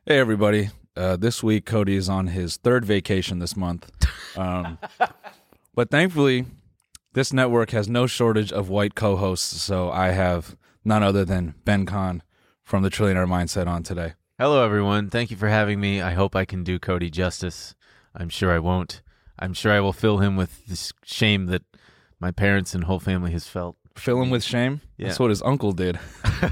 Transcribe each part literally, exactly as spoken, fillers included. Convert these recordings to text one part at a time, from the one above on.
Hey, everybody. Uh, this week, Cody is on his third vacation this month. Um, but thankfully, this network has no shortage of white co-hosts, so I have none other than Ben Kahn from the Trillionaire Mindset on today. Hello, everyone. Thank you for having me. I hope I can do Cody justice. I'm sure I won't. I'm sure I will fill him with this shame that my parents and whole family has felt. Fill him with shame? Yeah. That's what his uncle did. What's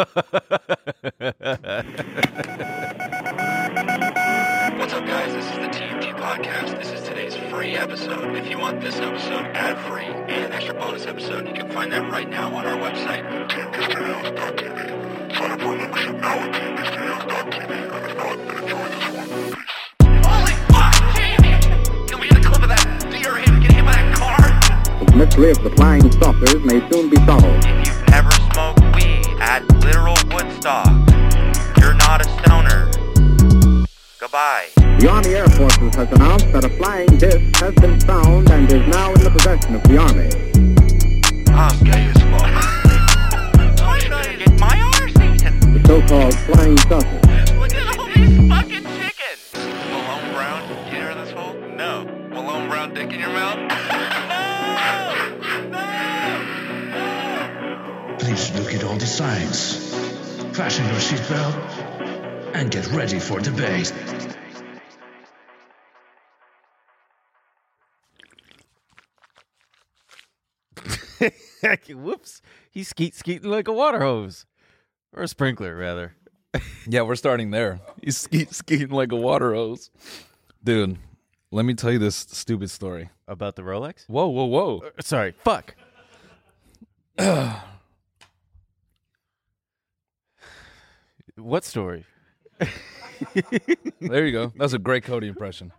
up, guys? This is the T M T Podcast. This is today's free episode. If you want this episode ad-free and an extra bonus episode, you can find that right now on our website, T M T studios dot T V. Sign up for a membership now at T M T studios dot T V. And if not, then enjoy this one. Peace. Holy fuck, Jamie! Can we get a clip of that deer him getting hit by that car? The mystery of the flying saucers may soon be solved. If you've ever smoked weed at literal Woodstock, you're not a stoner. Goodbye. The Army Air Forces has announced that a flying disc has been found and is now in the possession of the Army. I'm gay as fuck. I'm trying to get my arse eaten. The so-called flying saucer. Look at all these fucking chickens. Malone Brown, you hear this hole? No. Malone Brown dick in your mouth? Please look at all the signs. Fasten your seatbelt and get ready for debate. Whoops. He's skeet skeeting like a water hose. Or a sprinkler, rather. Yeah, we're starting there. He's skeet skeeting like a water hose. Dude, let me tell you this stupid story. About the Rolex? Whoa, whoa, whoa. Uh, sorry, fuck. What story? There you go. That's a great Cody impression.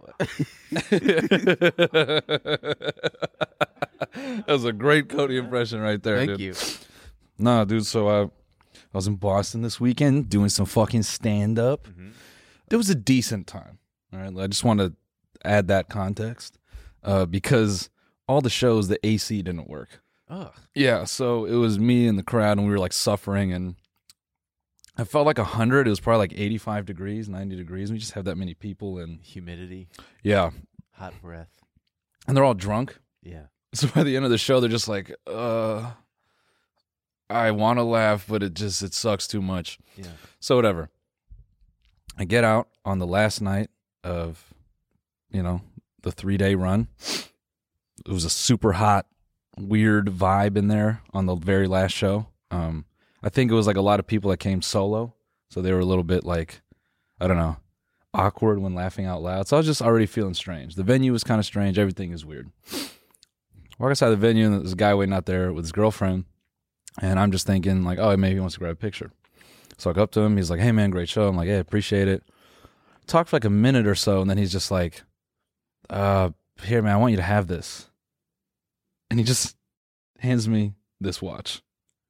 That was a great Cody impression right there, Thank dude. you. Nah, dude, so uh, I was in Boston this weekend doing some fucking stand-up. Mm-hmm. It was a decent time. All right, I just want to add that context uh, because all the shows, the A C didn't work. Ugh. Yeah, so it was me and the crowd, and we were like suffering, and I felt like one hundred. It was probably like eighty-five degrees, ninety degrees. We just have that many people, and Humidity, yeah, hot breath. and they're all drunk. Yeah. So by the end of the show, they're just like, uh, I want to laugh, but it just, it sucks too much. Yeah. So whatever. I get out on the last night of, you know, the three-day run. It was a super hot, weird vibe in there on the very last show. Um, I think it was like a lot of people that came solo, so they were a little bit like, I don't know, awkward when laughing out loud. So I was just already feeling strange. The venue was kind of strange. Everything is weird. Walk outside the venue, and there's a guy waiting out there with his girlfriend, and I'm just thinking, like, oh, maybe he wants to grab a picture. So I go up to him. He's like, hey, man, great show. I'm like, hey, appreciate it. Talk for like a minute or so, and then he's just like, uh, here, man, I want you to have this. And he just hands me this watch.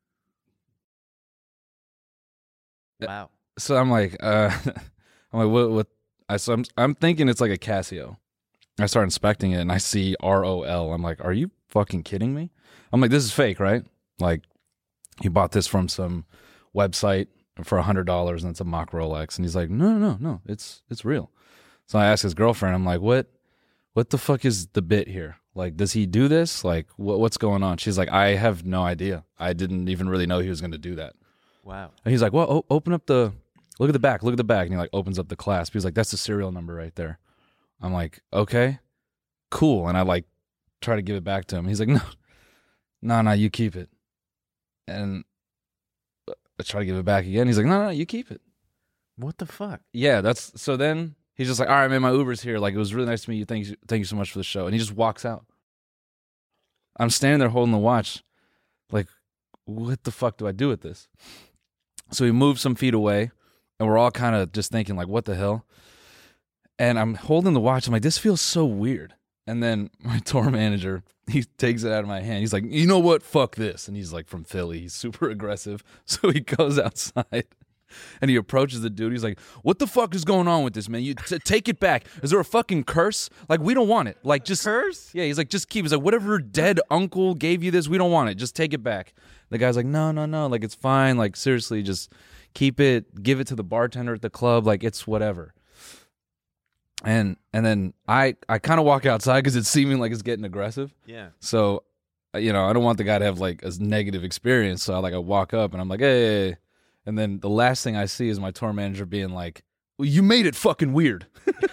Wow. So I'm like, uh, I'm like, what? What? I so I'm I'm thinking it's like a Casio. I start inspecting it and I see R O L. I'm like, are you fucking kidding me? I'm like, this is fake, right? Like, he bought this from some website for a hundred dollars and it's a mock Rolex. And he's like, no, no, no, no, it's it's real. So I asked his girlfriend, I'm like, what? What the fuck is the bit here? Like, does he do this? Like, what what's going on? She's like, I have no idea. I didn't even really know he was going to do that. Wow. And he's like, well, o- open up the, look at the back, look at the back. And he like opens up the clasp. He's like, that's the serial number right there. I'm like, okay, cool. And I like try to give it back to him. He's like, no, no, no, you keep it. And I try to give it back again. He's like, no, no, you keep it. What the fuck? Yeah, that's, so then he's just like, all right, man, my Uber's here. Like, it was really nice to meet you. Thank you, thank you so much for the show. And he just walks out. I'm standing there holding the watch. Like, what the fuck do I do with this? So he moves some feet away, and we're all kind of just thinking, like, what the hell? And I'm holding the watch. I'm like, this feels so weird. And then my tour manager, he takes it out of my hand. He's like, you know what? Fuck this. And he's like from Philly. He's super aggressive. So he goes outside, And he approaches the dude. He's like, "What the fuck is going on with this, man? You t- take it back. Is there a fucking curse? Like, we don't want it. Like, just Curse? Yeah, he's like, just keep. He's like, whatever dead uncle gave you this, we don't want it. Just take it back. The guy's like, no, no, no. Like, it's fine. Like, seriously, just keep it. Give it to the bartender at the club. Like, it's whatever. And and then I I kind of walk outside because it's seeming like it's getting aggressive. Yeah. So, you know, I don't want the guy to have like a negative experience. So I like I walk up and I'm like, hey. And then the last thing I see is my tour manager being like, well, you made it fucking weird.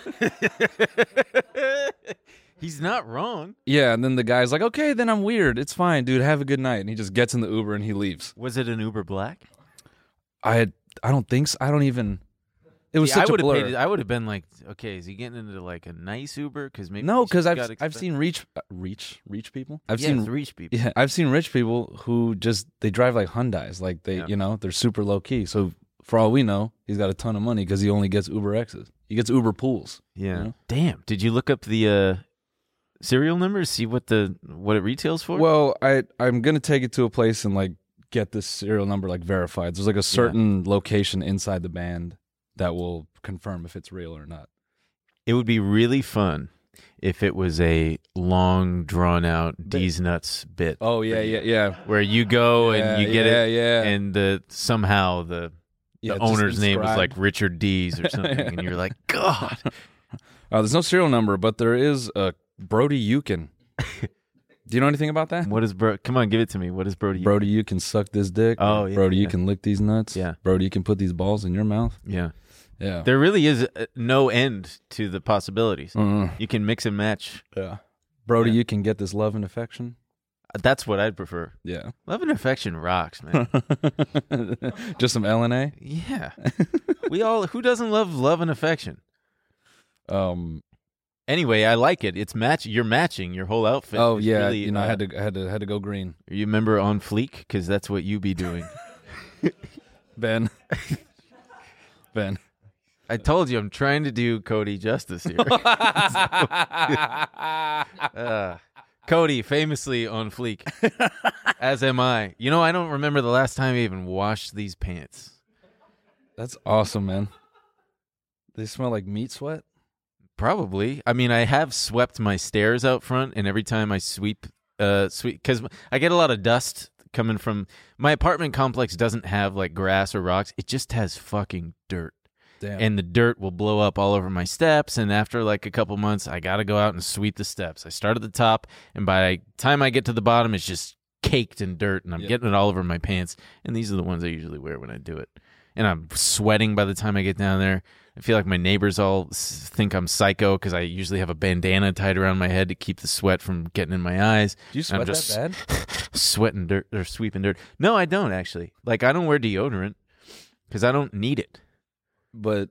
He's not wrong. Yeah, and then the guy's like, okay, then I'm weird. It's fine, dude. Have a good night. And he just gets in the Uber and he leaves. Was it an Uber Black? I had, I don't think so. I don't even. It was See, such I a would have blur. paid. I would have been like, okay, is he getting into like a nice Uber? Because maybe No, he's because just I've got I've expe- seen reach uh, reach reach people. I've yeah, seen it's rich people. yeah, I've seen rich people who just they drive like Hyundais, like they Yeah. you know they're super low key. So for all we know, he's got a ton of money because he only gets Uber X's. He gets Uber pools. Yeah. You know? Damn. Did you look up the uh, serial number? See what the what it retails for? Well, I I'm gonna take it to a place and like get this serial number like verified. There's like a certain location inside the band that will confirm if it's real or not. It would be really fun if it was a long, drawn out D's Nuts bit. Oh yeah, yeah, yeah. Where you go Yeah, and you get yeah, it, yeah. and the somehow the Yeah, the just owner's name was inscribed. like Richard D's or something, and you're like, God. Uh, there's no serial number, but there is a Brody Yukin. Do you know anything about that? What is bro? Come on, give it to me. What is Brody? Brody, you can suck this dick. Oh, yeah, Brody, you yeah. can lick these nuts. Yeah. Brody, you can put these balls in your mouth. Yeah. Yeah. There really is uh, no end to the possibilities. Mm. You can mix and match. Yeah. Brody, Yeah. you can get this love and affection. Uh, That's what I'd prefer. Yeah. Love and affection rocks, man. Just some L and A. Yeah. We all, who doesn't love love and affection? Um. Anyway, I like it. It's match. You're matching your whole outfit. Oh is yeah. really, you know, I uh, had to, I had to, had to go green. You remember On Fleek? Because that's what you be doing. Ben. Ben. I told you I'm trying to do Cody justice here. uh, Cody, famously on fleek, as am I. You know, I don't remember the last time I even washed these pants. That's awesome, man. They smell like meat sweat. Probably. I mean, I have swept my stairs out front, and every time I sweep, uh, sweep, because I get a lot of dust coming from my apartment complex. Doesn't have like grass or rocks; it just has fucking dirt. Damn. And the dirt will blow up all over my steps. And after like a couple months, I got to go out and sweep the steps. I start at the top, and by the time I get to the bottom, it's just caked in dirt, and I'm Yep. getting it all over my pants. And these are the ones I usually wear when I do it. And I'm sweating by the time I get down there. I feel like my neighbors all s- think I'm psycho because I usually have a bandana tied around my head to keep the sweat from getting in my eyes. Do you And I'm sweat just that bad? sweating dirt or sweeping dirt. No, I don't actually. Like, I don't wear deodorant because I don't need it. But,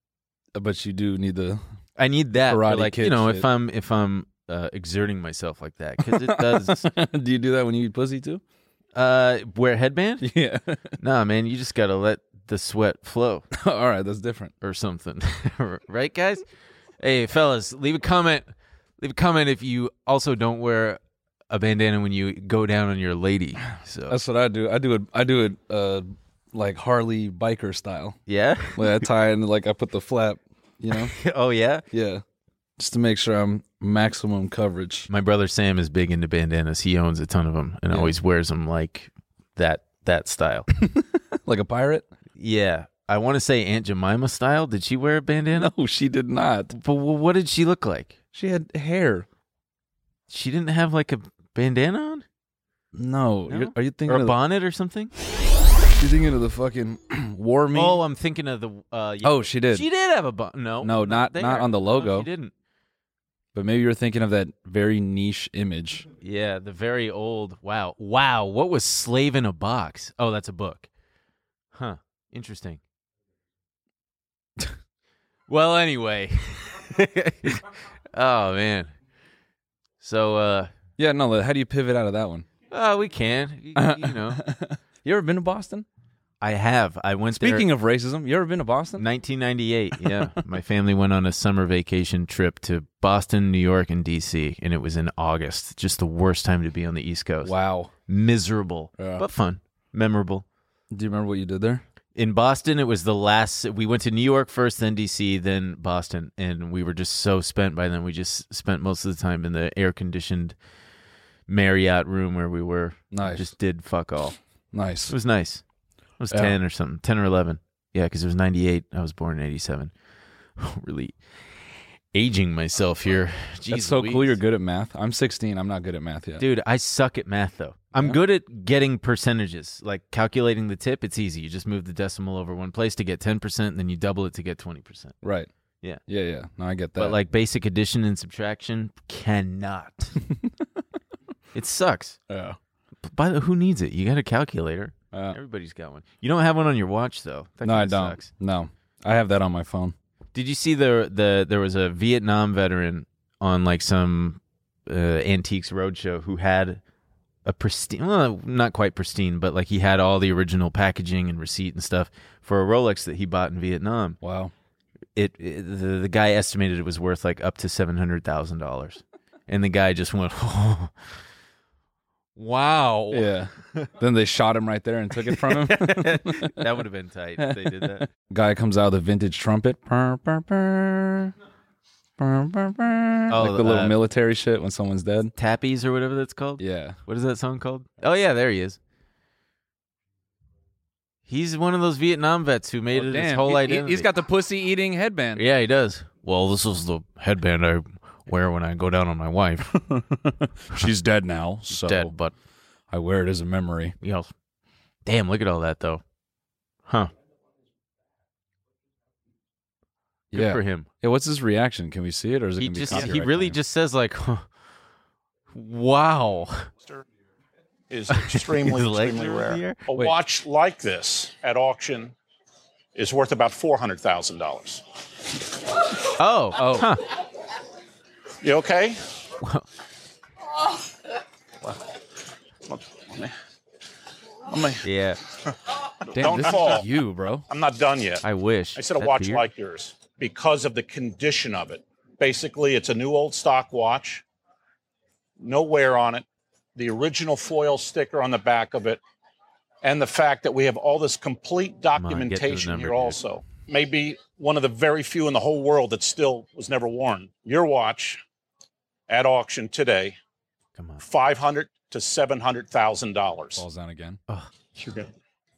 but you do need the. I need that, for Karate like you Kid know, shit. if I'm if I'm uh, exerting myself like that, because it does. Do you do that when you eat pussy too? uh, wear a headband? Yeah. Nah, man, you just gotta let the sweat flow All right, that's different. or something, right, guys? Hey, fellas, leave a comment. Leave a comment if you also don't wear a bandana when you go down on your lady. So That's what I do. I do it. I do it uh, like Harley biker style. yeah. Like I tie and like I put the flap. You know. Oh yeah. Yeah. Just to make sure I'm maximum coverage. My brother Sam is big into bandanas. He owns a ton of them and Yeah. always wears them like that that style. Like a pirate. Yeah. I want to say Aunt Jemima style. Did she wear a bandana? No, she did not. But wh- what did she look like? She had hair. She didn't have like a bandana on? No. No? You're, are you thinking Or a of the, bonnet or something? you're thinking of the fucking war meme? Oh, I'm thinking of the... Uh, yeah. Oh, she did. She did have a bonnet. No. No, not- there. not on the No, logo. she didn't. But maybe you're thinking of that very niche image. Yeah, the very old... Wow. Wow. What was Slave in a Box? Oh, that's a book. Huh. Interesting. Well, anyway. Oh, man. So, uh... Yeah, no. How do you pivot out of that one? Uh, we can. You, you know. You ever been to Boston? I have. I went there... Speaking of racism, you ever been to Boston? nineteen ninety-eight, yeah. My family went on a summer vacation trip to Boston, New York, and D C, and it was in August. Just the worst time to be on the East Coast. Wow. Miserable, Yeah. but fun. Memorable. Do you remember what you did there? In Boston, it was the last. We went to New York first, then D C, then Boston, and we were just so spent by then. We just spent most of the time in the air-conditioned Marriott room where we were. Nice. Just did fuck all. Nice. It was nice. It was Yeah. ten or something, ten or eleven. Yeah, because it was ninety-eight. I was born in eighty-seven. Really aging myself here. Jeez That's so Louise. cool. You're good at math. I'm sixteen. I'm not good at math yet. Dude, I suck at math, though. I'm Yeah? good at getting percentages. Like calculating the tip, it's easy. You just move the decimal over one place to get ten percent, and then you double it to get twenty percent. Right. Yeah. Yeah, yeah. No, I get that. But like basic addition and subtraction, cannot. It sucks. yeah. By the who needs it? You got a calculator. Uh, Everybody's got one. You don't have one on your watch, though. That no, I kinda don't. Sucks. No. I have that on my phone. Did you see the the there was a Vietnam veteran on like some uh, Antiques Roadshow who had a pristine, well, not quite pristine, but like he had all the original packaging and receipt and stuff for a Rolex that he bought in Vietnam. Wow. It, it the, the guy estimated it was worth like up to seven hundred thousand dollars, and the guy just went, oh, "Wow, Yeah. Then they shot him right there and took it from him. that would have been tight if they did that." Guy comes out with a vintage trumpet. Purr, purr, purr. Purr, purr, purr. Oh, like the little uh, military shit when someone's dead. Tappies or whatever that's called. Yeah. What is that song called? Oh yeah, there he is. He's one of those Vietnam vets who made it his whole He- he, identity. he's got the pussy eating headband. Yeah, he does. Well, this is the headband I wear when I go down on my wife. She's dead now, so Dead, but I wear it as a memory. you know, damn, look at all that though. Huh. Good yeah. for him. Yeah, what's his reaction? Can we see it, or is it He gonna be just he copyright really claim? just says like, huh, wow. is extremely, His legs extremely are in the rare. air? A Wait. watch like this at auction is worth about four hundred thousand dollars. Oh, Oh. huh. You okay? Let me, Yeah. Damn, Don't this fall. is you, bro. I'm not done yet. I wish. I said a That watch beard? like yours because of the condition of it. Basically, it's a new old stock watch, no wear on it, the original foil sticker on the back of it, and the fact that we have all this complete on, get to the documentation number, here dude. also. Maybe one of the very few in the whole world that still was never worn. Your watch at auction today, Come on. five hundred to seven hundred thousand dollars. Falls down again. You're good.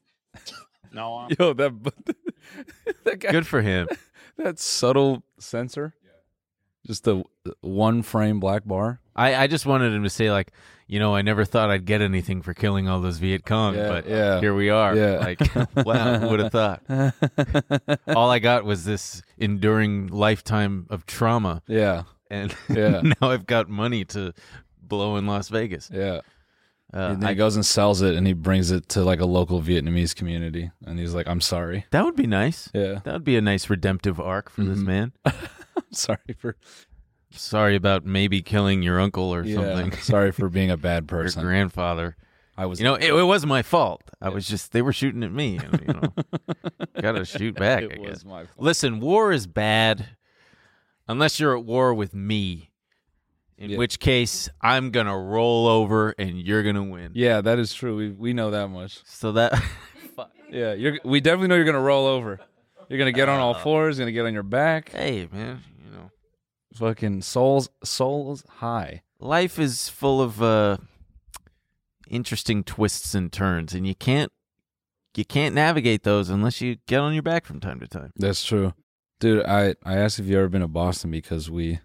No, uh, Yo, that that guy, Good for him. that subtle sensor, just the one frame black bar. I, I just wanted him to say like, you know, I never thought I'd get anything for killing all those Viet Cong, Yeah, but yeah. here we are. Yeah. Like, wow, who would have thought? All I got was this enduring lifetime of trauma, Yeah, and Yeah. now I've got money to blow in Las Vegas. yeah. Uh, and then I- he goes and sells it, and he brings it to like a local Vietnamese community, and he's like, "I'm sorry." that would be nice. Yeah, That would be a nice redemptive arc for this Mhm. man. I'm sorry for Sorry about maybe killing your uncle or yeah, something. sorry for being a bad Your person. grandfather. I was, You know, it, it was my fault. I was just, they were shooting at me. And, you know, gotta shoot back, I it guess. was my fault. Listen, war is bad unless you're at war with me, in Yeah. which case I'm going to roll over and you're going to win. Yeah, that is true. We we know that much. So that, Yeah, you're. We definitely know you're gonna roll over. You're gonna get on all fours. You're gonna get on your back. hey, man, you know, Fucking souls, souls high. life is full of uh, interesting twists and turns, and you can't, you can't navigate those unless you get on your back from time to time. That's true, dude. I I asked if you ever been to Boston because we,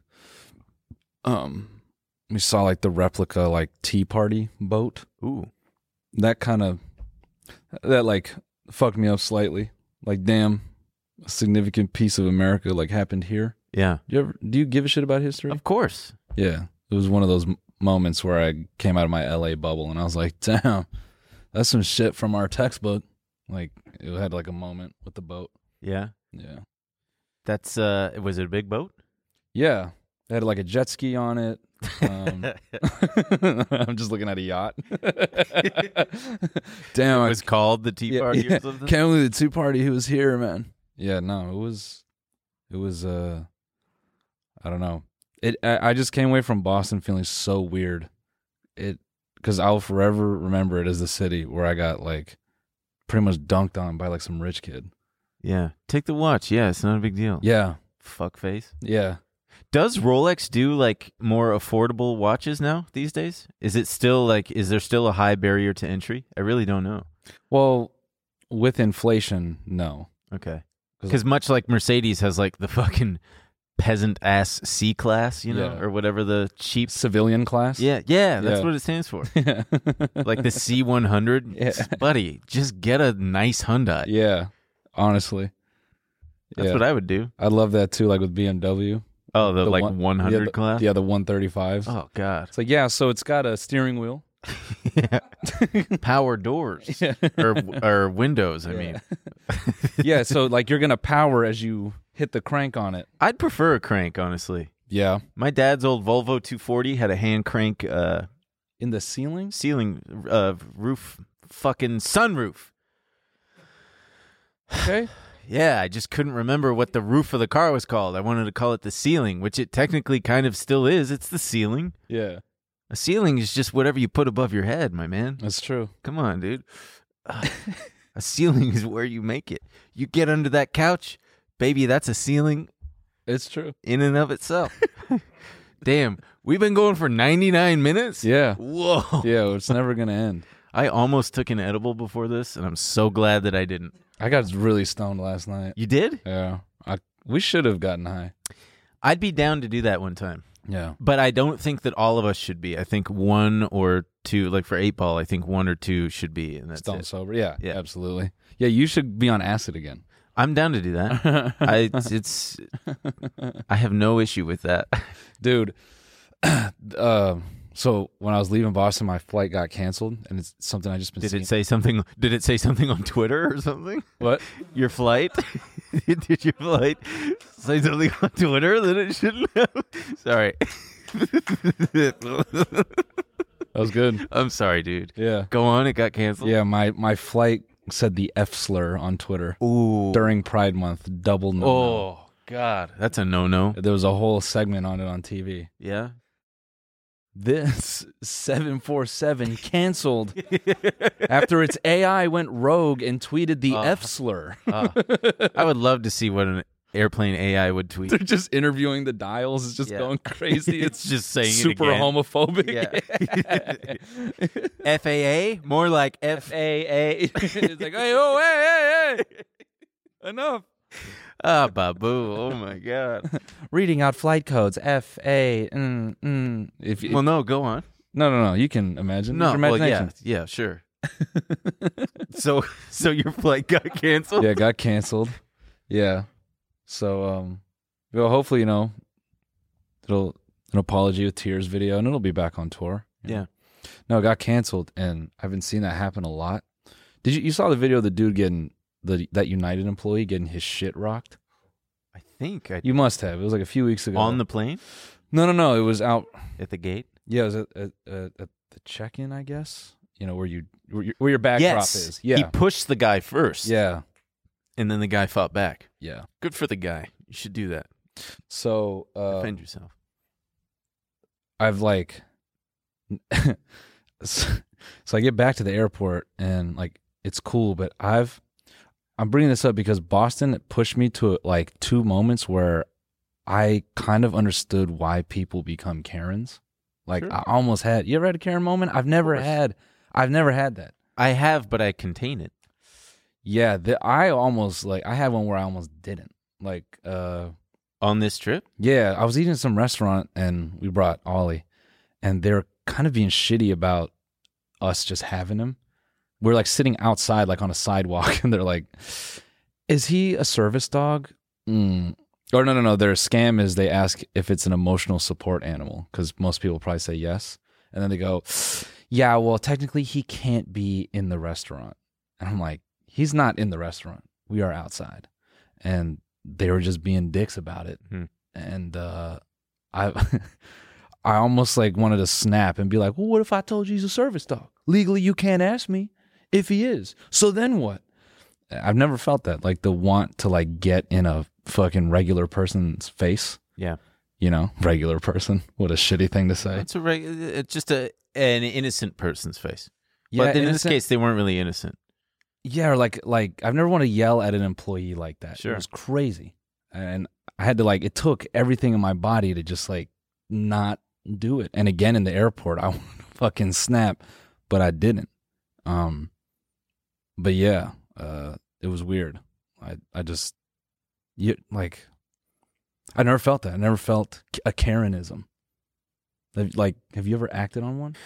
um, we saw like the replica like Tea Party boat. Ooh. That kind of, that like fucked me up slightly. Like, damn, a significant piece of America like happened here. Yeah. Do you ever? Do you give a shit about history? Of course. Yeah, it was one of those m- moments where I came out of my L A bubble and I was like, damn, that's some shit from our textbook. Like, it had like a moment with the boat. Yeah. Yeah. That's, uh, was it a big boat? Yeah. It had like a jet ski on it. Um, I'm just looking at a yacht. Damn, It I was called the Tea yeah, Party yeah. or something? Can't believe the Tea Party who was here, man. Yeah, no, it was, it was, uh, I don't know. It. I, I just came away from Boston feeling so weird. It, because I'll forever remember it as the city where I got like pretty much dunked on by like some rich kid. Yeah. Take the watch. Yeah, it's not a big deal. Yeah, Fuck face. yeah. Does Rolex do like more affordable watches now these days? Is it still like, is there still a high barrier to entry? I really don't know. Well, with inflation, no. Okay. Because much like Mercedes has like the fucking peasant ass C class, you know, Yeah. or whatever the cheap. Civilian class. Yeah, yeah, that's Yeah. what it stands for. Yeah. Like the C one hundred. Yeah. Buddy, just get a nice Hyundai. Yeah. Honestly, That's yeah. what I would do. I love that too. Like with B M W. Oh, the, The like one- one hundred yeah, the, class? Yeah, the one thirty-fives. Oh, God. It's like, yeah, so it's got a steering wheel. Yeah. Power doors. Yeah. Or, or windows, I mean. Yeah, so like you're going to power as you hit the crank on it. I'd prefer a crank, honestly. Yeah. My dad's old Volvo two forty had a hand crank uh, In the ceiling? ceiling uh, roof, fucking sunroof. Okay. Yeah, I just couldn't remember what the roof of the car was called. I wanted to call it the ceiling, which it technically kind of still is. It's the ceiling. Yeah, A ceiling is just whatever you put above your head, my man. that's true. Come on, dude. Uh, a ceiling is where you make it. You get under that couch, baby, that's a ceiling It's true. in and of itself. Damn, we've been going for ninety-nine minutes? Yeah. Whoa. Yeah, it's never going to end. I almost took an edible before this, and I'm so glad that I didn't. I got really stoned last night. You did? Yeah. I, we should have gotten high. I'd be down to do that one time. Yeah. But I don't think that all of us should be. I think one or two, like for eight ball, I think one or two should be, and that's Stone it. sober. Yeah, Yeah. absolutely. Yeah, you should be on acid again. I'm down to do that. I it's, it's I have no issue with that. Dude, uh, so when I was leaving Boston, my flight got canceled, and it's something I just been Did seeing. it say something? Did it say something on Twitter or something? What? Your flight? Did your flight say something on Twitter that it shouldn't have? Sorry. That was good. I'm sorry, dude. Yeah. Go on. It got canceled. Yeah, my, my flight said the F slur on Twitter Ooh. during Pride Month. Double no. Oh God, that's a no-no. There was a whole segment on it on T V. Yeah. This seven forty-seven canceled after its A I went rogue and tweeted the Uh. F slur. Uh, I would love to see what an airplane A I would tweet. They're just interviewing the dials. It's just Yeah. going crazy. It's just saying it super again. homophobic. Yeah. F A A? More like F A A. It's like, hey, oh, hey, hey, hey. Enough. Ah, Babu. Oh, my God. Reading out flight codes. F A. Mm, mm. If you, Well, no, go on. no, no, no. You can imagine. No, Use your well, yeah, imagination. yeah, sure. so, so your flight got canceled? Yeah, it got canceled. Yeah. So, um, well, hopefully, you know, it'll an apology with tears video, and it'll be back on tour. you know. Yeah. No, it got canceled, and I've been seeing that happen a lot. Did you you saw the video of the dude getting the that United employee getting his shit rocked? I think I, You must have. It was like a few weeks ago. on the plane no, no, no. It was out. at the gate. Yeah, it was at, at, at, at the check-in, I guess. You know where you where your, where your backdrop Yes. is. Yeah, He pushed the guy first. yeah, And then the guy fought back. yeah. Good for the guy. You should do that. So uh, Defend yourself. I've like, so I get back to the airport and like it's cool, but I've I'm bringing this up because Boston pushed me to like two moments where I kind of understood why people become Karens. Like Sure. I almost had. You ever had a Karen moment? I've never course. had. I've never had that. I have, but I contain it. Yeah, the, I almost like I had one where I almost didn't. Like, uh, On this trip? yeah, I was eating at some restaurant and we brought Ollie, and they're kind of being shitty about us just having him. We're like sitting outside, like on a sidewalk, and they're like, "Is he a service dog?" Mm. Or no, no, no. Their scam is they ask if it's an emotional support animal because most people probably say yes, and then they go, "Yeah, well, technically he can't be in the restaurant." And I'm like, "He's not in the restaurant. We are outside," and they were just being dicks about it. Hmm. And uh, I, I almost like wanted to snap and be like, "Well, what if I told you he's a service dog? Legally, you can't ask me if he is. So then what?" I've never felt that, like the want to like get in a fucking regular person's face. Yeah. You know, regular person. What a shitty thing to say. It's a reg- it's just a an innocent person's face. Yeah, but in this innocent- case, they weren't really innocent. Yeah, or like like I've never want to yell at an employee like that. Sure. It was crazy, and I had to like it took everything in my body to just like not do it. And again in the airport, I wanted to fucking snap, but I didn't. Um, but yeah, uh, it was weird. I I just you like I never felt that. I never felt a Karenism. Like, have you ever acted on one?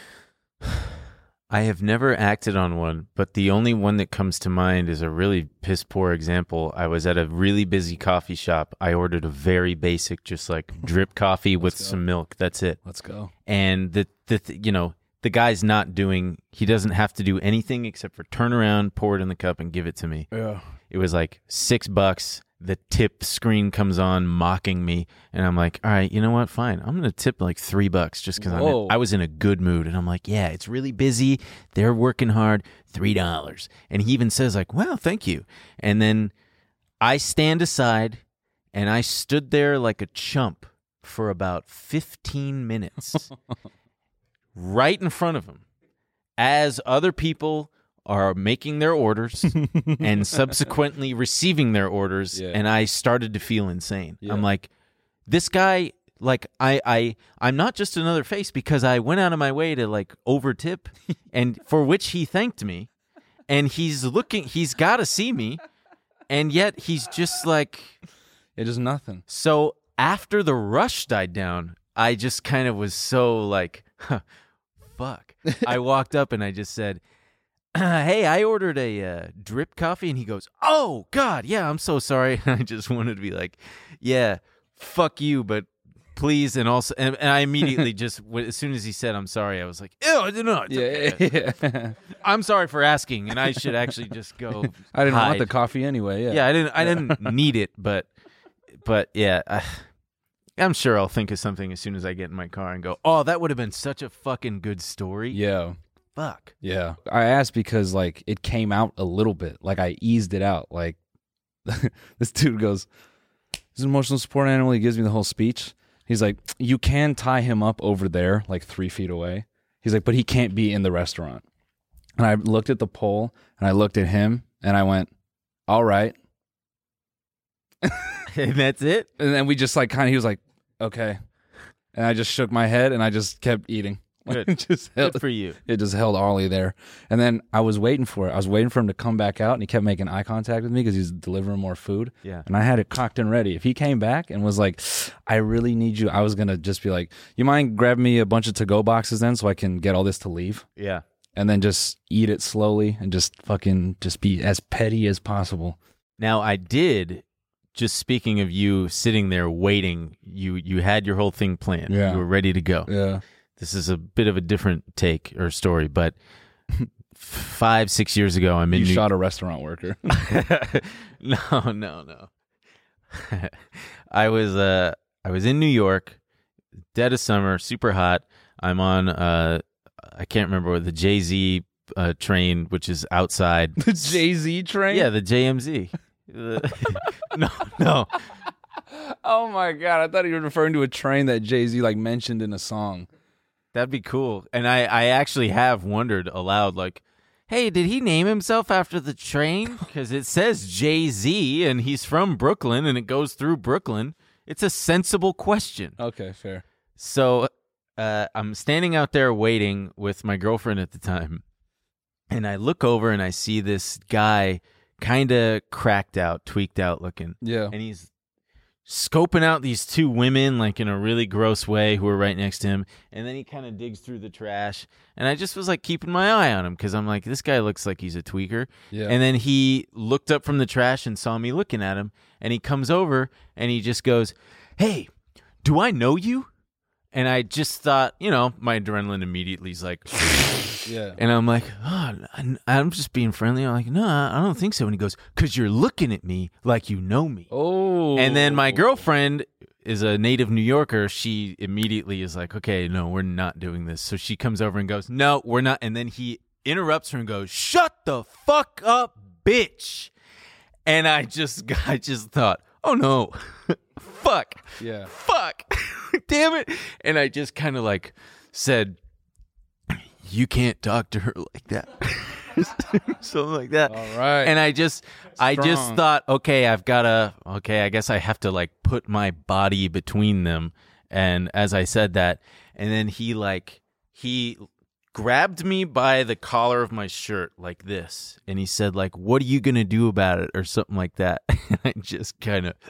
I have never acted on one, but the only one that comes to mind is a really piss poor example. I was at a really busy coffee shop. I ordered a very basic, just like drip coffee with go. some milk. That's it. Let's go. And the the th- you know the guy's not doing. He doesn't have to do anything except for turn around, pour it in the cup, and give it to me. Yeah. It was like six bucks. The tip screen comes on mocking me, and I'm like, all right, you know what? Fine. I'm going to tip like three bucks just because I was in a good mood. And I'm like, yeah, it's really busy. They're working hard. Three dollars. And he even says like, wow, thank you. And then I stand aside, and I stood there like a chump for about fifteen minutes right in front of him as other people are making their orders and subsequently receiving their orders, Yeah. and I started to feel insane. Yeah. I'm like, this guy, like, I, I, I'm not just another face because I went out of my way to like over tip, and for which he thanked me, and he's looking, he's got to see me, and yet he's just like, It is nothing. so after the rush died down, I just kind of was so like, huh, fuck. I walked up and I just said, Uh, hey, I ordered a uh, drip coffee, and he goes, oh, God, yeah, I'm so sorry. I just wanted to be like, yeah, fuck you, but please, and also, and, and I immediately just, as soon as he said I'm sorry, I was like, ew, I did not. Yeah, yeah. I'm sorry for asking, and I should actually just go I didn't hide. want the coffee anyway. Yeah, Yeah, I didn't, I didn't need it, but, but yeah, I, I'm sure I'll think of something as soon as I get in my car and go, oh, that would have been such a fucking good story. yeah, Fuck. yeah. I asked because like it came out a little bit. Like I eased it out. Like this dude goes, "He's an emotional support animal." He gives me the whole speech. He's like, "You can tie him up over there, like three feet away." He's like, "But he can't be in the restaurant." And I looked at the pole and I looked at him and I went, "All right." And that's it? And then we just like kind of, he was like, "Okay." And I just shook my head and I just kept eating. Good. just held, Good for you. It just held Ollie there. And then I was waiting for it. I was waiting for him to come back out, and he kept making eye contact with me because he's delivering more food. Yeah. And I had it cocked and ready. If he came back and was like, I really need you, I was going to just be like, you mind grabbing me a bunch of to-go boxes then so I can get all this to leave? Yeah. And then just eat it slowly and just fucking just be as petty as possible. Now, I did, just speaking of you sitting there waiting, you you had your whole thing planned. Yeah. You were ready to go. Yeah. This is a bit of a different take or story, but five, six years ago, I'm in You New- shot a restaurant worker. no, no, no. I was uh I was in New York, dead of summer, super hot. I'm on uh I can't remember what the Jay-Z uh, train, which is outside. The Jay-Z train? Yeah, the J M Z. Uh, no, no. Oh my God. I thought you were referring to a train that Jay-Z like mentioned in a song. That'd be cool. And I, I actually have wondered aloud, like, hey, did he name himself after the train? Because it says Jay-Z, and he's from Brooklyn, and it goes through Brooklyn. It's a sensible question. Okay, fair. So uh, I'm standing out there waiting with my girlfriend at the time, and I look over, and I see this guy kind of cracked out, tweaked out looking. Yeah. And he's scoping out these two women like in a really gross way who are right next to him, and then he kind of digs through the trash, and I just was like keeping my eye on him because I'm like, this guy looks like he's a tweaker. Yeah. And then he looked up from the trash and saw me looking at him, and he comes over and he just goes, hey, do I know you? And I just thought, you know, my adrenaline immediately is like Yeah. and I'm like, oh, I'm just being friendly. I'm like, no, I don't think so. And he goes, because you're looking at me like you know me. Oh. And then my girlfriend is a native New Yorker. She immediately is like, okay, no, we're not doing this. So she comes over and goes, no, we're not. And then he interrupts her and goes, shut the fuck up, bitch. And I just, I just thought, oh no, fuck, Yeah. fuck, damn it. And I just kind of like said, you can't talk to her like that. something like that. All right. And I just, I just Strong. thought, okay, I've got to, okay, I guess I have to like put my body between them. And as I said that, and then he like, he grabbed me by the collar of my shirt like this. And he said like, what are you going to do about it? Or something like that. And I just kind of,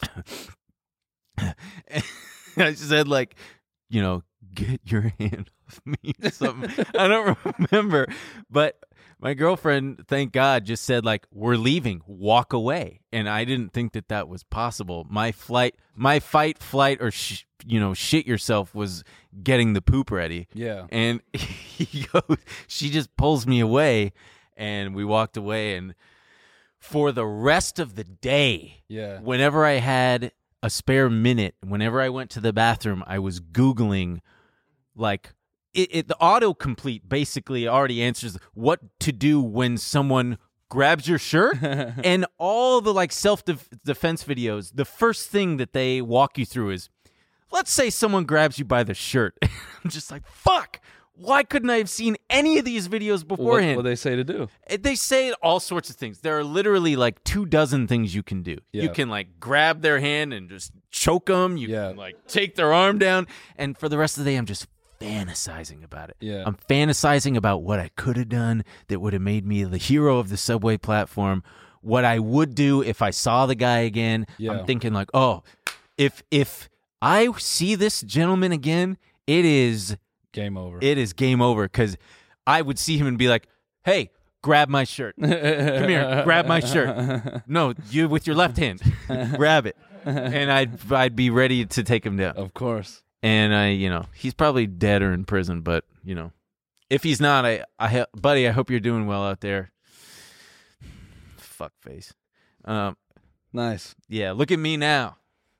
I said like, you know, get your hand off me or something. I don't remember. But my girlfriend, thank God, just said like, we're leaving, walk away. And I didn't think that that was possible. My flight, my fight, flight, or, sh- you know, shit yourself was getting the poop ready. Yeah. And he goes, she just pulls me away and we walked away. And for the rest of the day, Yeah. whenever I had a spare minute, whenever I went to the bathroom, I was Googling, like, it, it the autocomplete basically already answers what to do when someone grabs your shirt. And all the, like, self-defense videos, the first thing that they walk you through is, let's say someone grabs you by the shirt. I'm just like, fuck! Why couldn't I have seen any of these videos beforehand? What, what they say to do? They say all sorts of things. There are literally like two dozen things you can do. Yeah. You can like grab their hand and just choke them. You Yeah. can like take their arm down. And for the rest of the day, I'm just fantasizing about it. Yeah. I'm fantasizing about what I could have done that would have made me the hero of the subway platform. What I would do if I saw the guy again. Yeah. I'm thinking like, oh, if if I see this gentleman again, it is... Game over. It is game over because I would see him and be like, hey, grab my shirt. Come here, grab my shirt. No, you with your left hand. Grab it. And I'd I'd be ready to take him down. Of course. And I, you know, he's probably dead or in prison, but, you know, if he's not, I, I buddy, I hope you're doing well out there. Fuck face. Um, Nice. yeah, look at me now.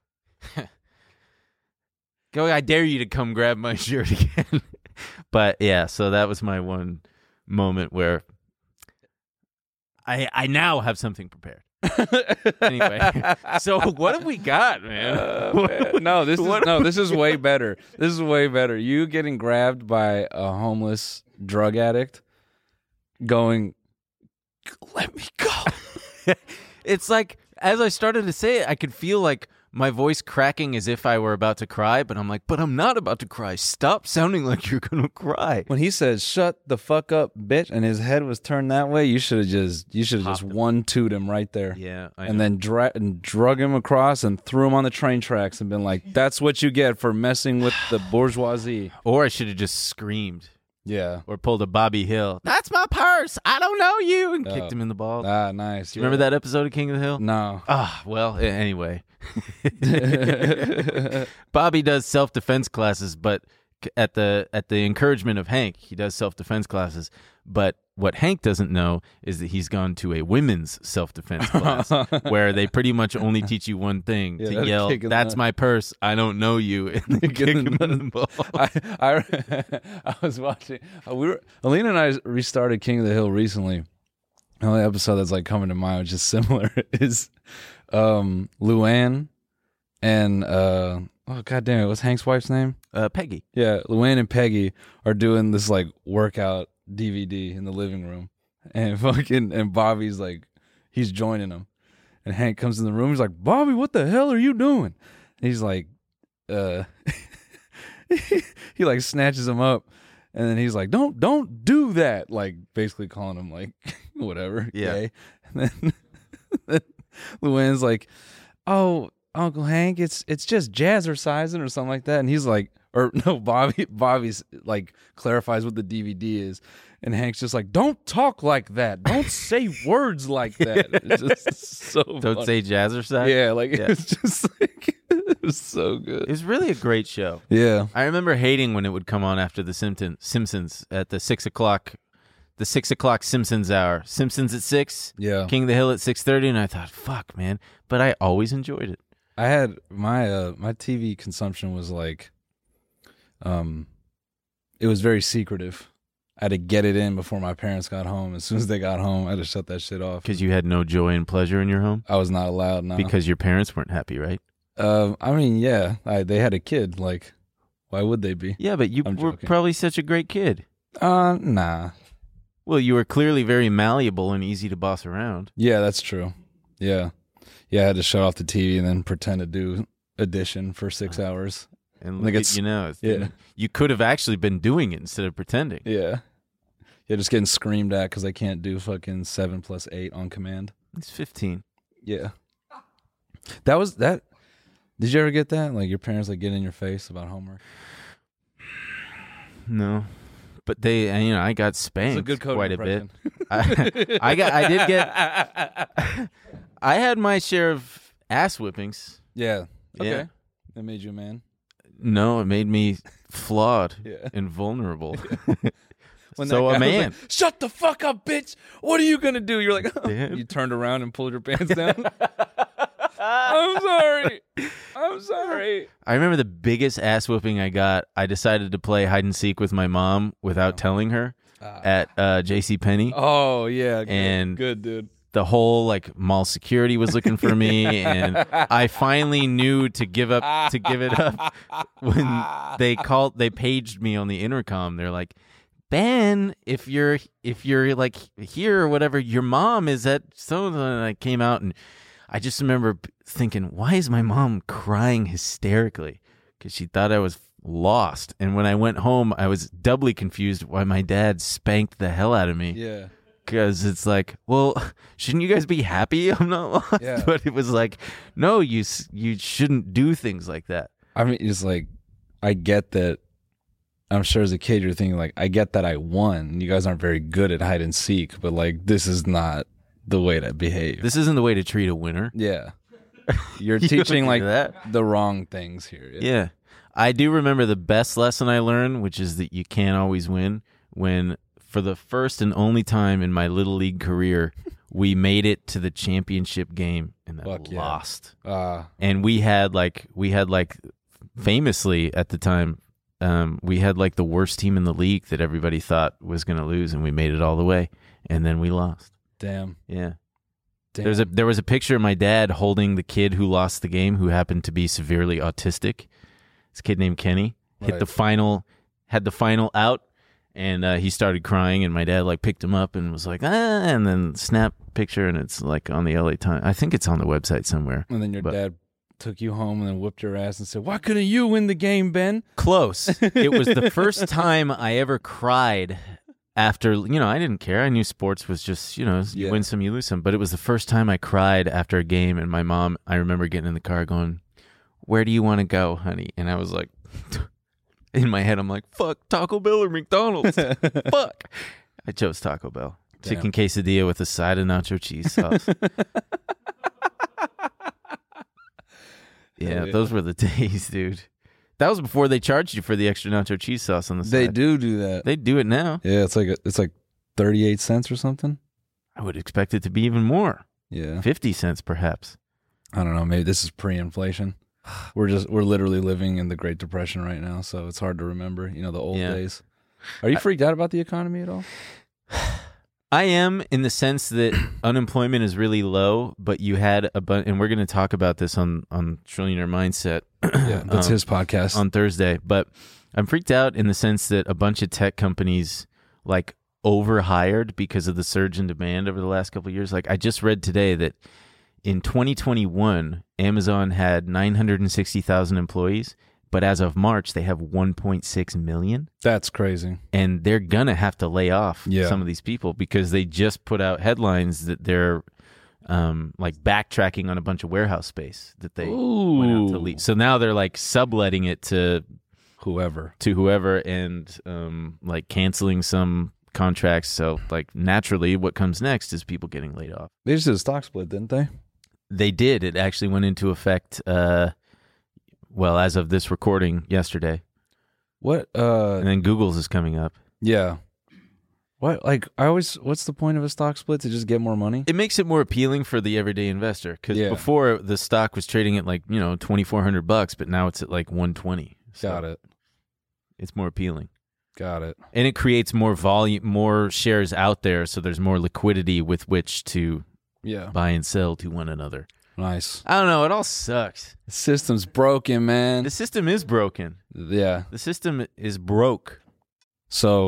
Go, I dare you to come grab my shirt again. But yeah, so that was my one moment where I I now have something prepared. Anyway, so what have we got, man? Uh, man. No, this is What- no, this is way better. This is way better. You getting grabbed by a homeless drug addict, going, "Let me go." It's like, as I started to say it, I could feel like my voice cracking as if I were about to cry, but I'm like, but I'm not about to cry. Stop sounding like you're going to cry. When he said "shut the fuck up, bitch," and his head was turned that way, you should have just you should have just Popped him. one toot him right there. Yeah, I and know. then dra- and drug him across and threw him on the train tracks and been like, "That's what you get for messing with the bourgeoisie." Or I should have just screamed Yeah. or pulled a Bobby Hill. That's my purse. I don't know you. And Oh. kicked him in the balls. Ah, nice. Do you remember that episode of King of the Hill? No. Ah, well, a- anyway. Bobby does self-defense classes, but c- at the at the encouragement of Hank, he does self-defense classes. But what Hank doesn't know is that he's gone to a women's self-defense class where they pretty much only teach you one thing, Yeah, to that's yell, kicking "That's the- my purse. I don't know you," and then kick him in the balls. I, I, I was watching. uh, We were Alina and I restarted King of the Hill recently. The only episode that's like coming to mind, which is similar, is um, Luann and uh, oh god damn it, what's Hank's wife's name? Uh, Peggy. Yeah, Luann and Peggy are doing this like workout D V D in the living room, and fucking and Bobby's like he's joining them, and Hank comes in the room. He's like, "Bobby, what the hell are you doing?" And he's like, uh, he, he like snatches him up, and then he's like, "Don't don't do that!" Like basically calling him like whatever. Yeah. gay. And then, then Luann's like, "Oh, Uncle Hank, it's it's just jazzercising or something like that," and he's like. Or no, Bobby. Bobby's like clarifies what the D V D is, and Hank's just like, "Don't talk like that. Don't say words like that." It's just so. Don't funny. say jazzercise. Yeah, like Yeah. it was just like it was so It good. was really a great show. Yeah, I remember hating when it would come on after the Simpson, Simpsons at the six o'clock, the six o'clock Simpsons hour. Simpsons at six, yeah. King of the Hill at six thirty, and I thought, fuck, man. But I always enjoyed it. I had my uh my T V consumption was like, um, it was very secretive. I had to get it in before my parents got home. As soon as they got home, I had to shut that shit off. Because you had no joy and pleasure in your home? I was not allowed. No. Because your parents weren't happy, right? Um, I mean, yeah, I, they had a kid. Like, why would they be? Yeah, but you I'm were joking. probably such a great kid. Uh, nah. Well, you were clearly very malleable and easy to boss around. Yeah, that's true. Yeah. Yeah, I had to shut off the T V and then pretend to do addition for six hours. And Like look it's- at, you know, it's, yeah. you could have actually been doing it instead of pretending. Yeah. Yeah, just getting screamed at because I can't do fucking seven plus eight on command. It's fifteen. Yeah. That was that. Did you ever get that? Like your parents like get in your face about homework? No. But they, and, you know, I got spanked It's a good code quite a bit. impression. I, I got, I did get, I had my share of ass whippings. Yeah. Okay. Yeah. That made you a man. No, it made me flawed Yeah. and vulnerable. When So that a guy was man. like, shut the fuck up, bitch. What are you gonna do? You're like, Damn. you turned around and pulled your pants down. I'm sorry. I'm sorry. I remember the biggest ass whooping I got. I decided to play hide and seek with my mom without telling her at uh, JCPenney. Oh yeah. Good. And- good, dude. The whole like mall security was looking for me, and I finally knew to give up to give it up when they called. They paged me on the intercom. They're like, Ben, if you're if you're like here or whatever, your mom is at so. And I came out, and I just remember thinking, why is my mom crying hysterically? Because she thought I was lost. And when I went home, I was doubly confused why my dad spanked the hell out of me. Yeah. Because it's like, well, shouldn't you guys be happy I'm not lost? Yeah. But it was like, no, you s- you shouldn't do things like that. I mean, it's like, I get that. I'm sure as a kid you're thinking like, I get that I won. You guys aren't very good at hide and seek, but like, this is not the way to behave. This isn't the way to treat a winner. yeah. You're You teaching look like at that. the wrong things here. Yeah. I do remember the best lesson I learned, which is that you can't always win. When, for the first and only time in my Little League career, we made it to the championship game and then Fuck yeah. lost. Uh, And we had like, we had like, famously at the time, um, we had like the worst team in the league that everybody thought was going to lose, and we made it all the way, and then we lost. damn. Yeah. Damn. There's a there was a picture of my dad holding the kid who lost the game, who happened to be severely autistic. This kid named Kenny hit Right. the final, had the final out, and uh, he started crying. And my dad like picked him up and was like, ah, and then snap picture, and it's like on the L A Times. I think it's on the website somewhere. And then your But- dad took you home and then whooped your ass and said, "Why couldn't you win the game, Ben?" Close. It was the first time I ever cried. After, you know, I didn't care. I knew sports was just, you know, you Yeah. win some, you lose some. But it was the first time I cried after a game. And my mom, I remember getting in the car going, "Where do you want to go, honey?" And I was like, in my head, I'm like, fuck, Taco Bell or McDonald's. Fuck. I chose Taco Bell. Damn. Chicken quesadilla with a side of nacho cheese sauce. yeah, yeah. those were the days, dude. That was before they charged you for the extra nacho cheese sauce on the They side. do do that. They do it now. Yeah, it's like a, it's like thirty-eight cents or something. I would expect it to be even more. Yeah. fifty cents, perhaps. I don't know. Maybe this is pre-inflation. We're just we're literally living in the Great Depression right now, so it's hard to remember. You know, the old Yeah. days. Are you freaked out about the economy at all? I am, in the sense that unemployment is really low, but you had a bunch, and we're going to talk about this on, on Trillionaire Mindset Yeah, that's um, his podcast. on Thursday. But I'm freaked out in the sense that a bunch of tech companies like overhired because of the surge in demand over the last couple of years. Like I just read today that in twenty twenty-one, Amazon had nine hundred sixty thousand employees, but as of March, they have one point six million. That's crazy. And they're going to have to lay off Yeah. some of these people because they just put out headlines that they're um, like backtracking on a bunch of warehouse space that they went out to Ooh. lease. So now they're like subletting it to Whoever. to whoever and um, like canceling some contracts. So like naturally what comes next is people getting laid off. They just did a stock split, didn't they? They did. It actually went into effect, uh, well, as of this recording yesterday. What? Uh, And then Google's is coming up. yeah. What? Like, I always. What's the point of a stock split? To just get more money? It makes it more appealing for the everyday investor because Yeah. before the stock was trading at like, you know, twenty-four hundred bucks, but now it's at like one twenty. So Got it. It's more appealing. Got it. And it creates more volume, more shares out there. So there's more liquidity with which to Yeah. buy and sell to one another. Nice. I don't know. It all sucks. The system's broken, man. The system is broken. Yeah. The system is broke. So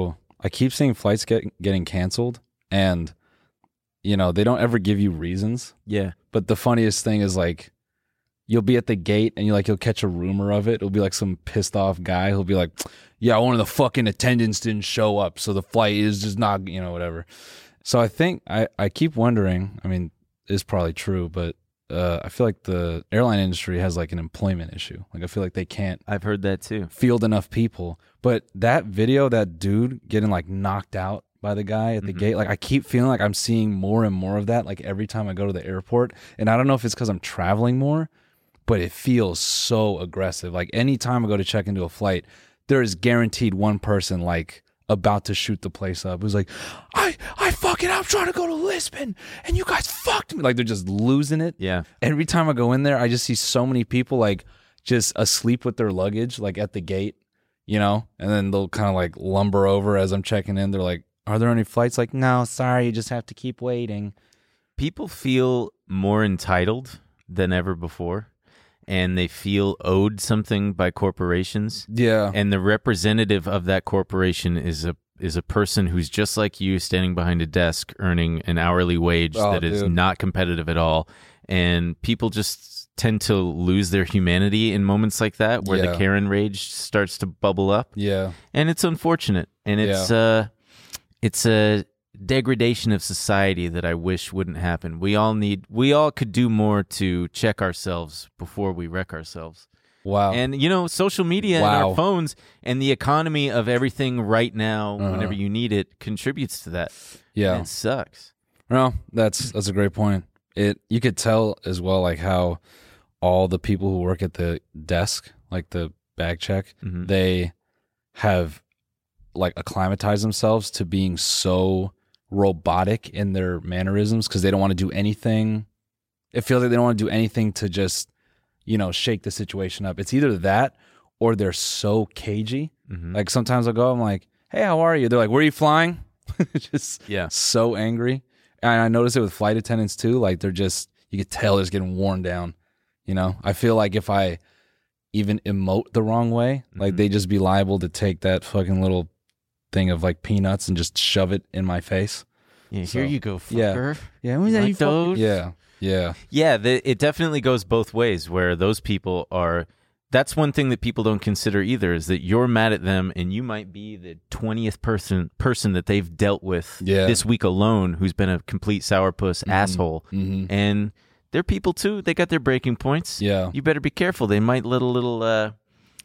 I keep seeing flights get getting canceled, and you know they don't ever give you reasons. Yeah. But the funniest thing is like, you'll be at the gate and you like you'll catch a rumor of it. It'll be like some pissed off guy who'll be like, "Yeah, one of the fucking attendants didn't show up, so the flight is just not, you know, whatever." So I think I I keep wondering. I mean, it's probably true, but uh, I feel like the airline industry has like an employment issue. Like I feel like they can't I've heard that too. field enough people. But that video, that dude getting like knocked out by the guy at the Mhm. gate, like I keep feeling like I'm seeing more and more of that like every time I go to the airport. And I don't know if it's because I'm traveling more, but it feels so aggressive. Like anytime I go to check into a flight, there is guaranteed one person like about to shoot the place up who's like, I I fucking I'm trying to go to Lisbon and you guys fucked me. Like they're just losing it. Yeah. Every time I go in there, I just see so many people like just asleep with their luggage, like at the gate, you know, and then they'll kind of like lumber over as I'm checking in. They're like, "Are there any flights?" Like, "No, sorry, you just have to keep waiting." People feel more entitled than ever before, and they feel owed something by corporations. Yeah. And the representative of that corporation is a is a person who's just like you, standing behind a desk, earning an hourly wage Oh, that is dude. not competitive at all. And people just tend to lose their humanity in moments like that, where Yeah. the Karen rage starts to bubble up. Yeah. And it's unfortunate, and it's uh, it's a degradation of society that I wish wouldn't happen. We all need, we all could do more to check ourselves before we wreck ourselves. Wow. And you know, social media and Wow. our phones and the economy of everything right now, Uh-huh. whenever you need it, contributes to that. yeah. And it sucks. No, that's that's a great point. It you could tell as well like how all the people who work at the desk, like the bag check, Mhm. they have like acclimatized themselves to being so robotic in their mannerisms because they don't want to do anything. It feels like they don't want to do anything to just, you know, shake the situation up. It's either that or they're so cagey. Mhm. Like sometimes I'll go, I'm like, "Hey, how are you?" They're like, "Where are you flying?" Just Yeah. so angry. And I notice it with flight attendants too. Like they're just, you could tell they're just getting worn down. You know, I feel like if I even emote the wrong way, like Mhm. they just be liable to take that fucking little thing of like peanuts and just shove it in my face. Yeah, So, here you go, yeah. fucker. Yeah, You like those? Yeah, yeah, Yeah, the, it definitely goes both ways, where those people are, that's one thing that people don't consider either, is that you're mad at them and you might be the twentieth person person that they've dealt with Yeah. this week alone who's been a complete sourpuss asshole. hmm And they're people too. They got their breaking points. yeah, You better be careful. They might let a little uh,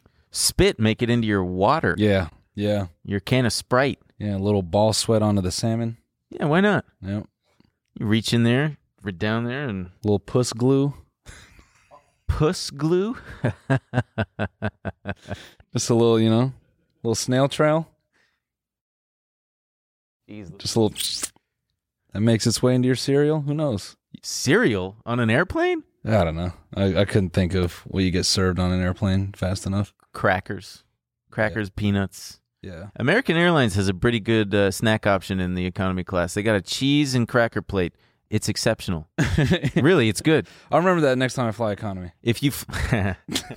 spit make it into your water, yeah, yeah, your can of Sprite. yeah. A little ball sweat onto the salmon. Yeah, why not? Yeah, You reach in there, right down there, and little puss glue. puss glue. Just a little, you know, little snail trail. Jeez. Just a little that makes its way into your cereal. Who knows? Cereal on an airplane? I don't know. I, I couldn't think of what you get served on an airplane fast enough. Crackers, crackers, peanuts. Yeah. American Airlines has a pretty good uh, snack option in the economy class. They got a cheese and cracker plate. It's exceptional. Really, it's good. I'll remember that next time I fly economy. If you, f- I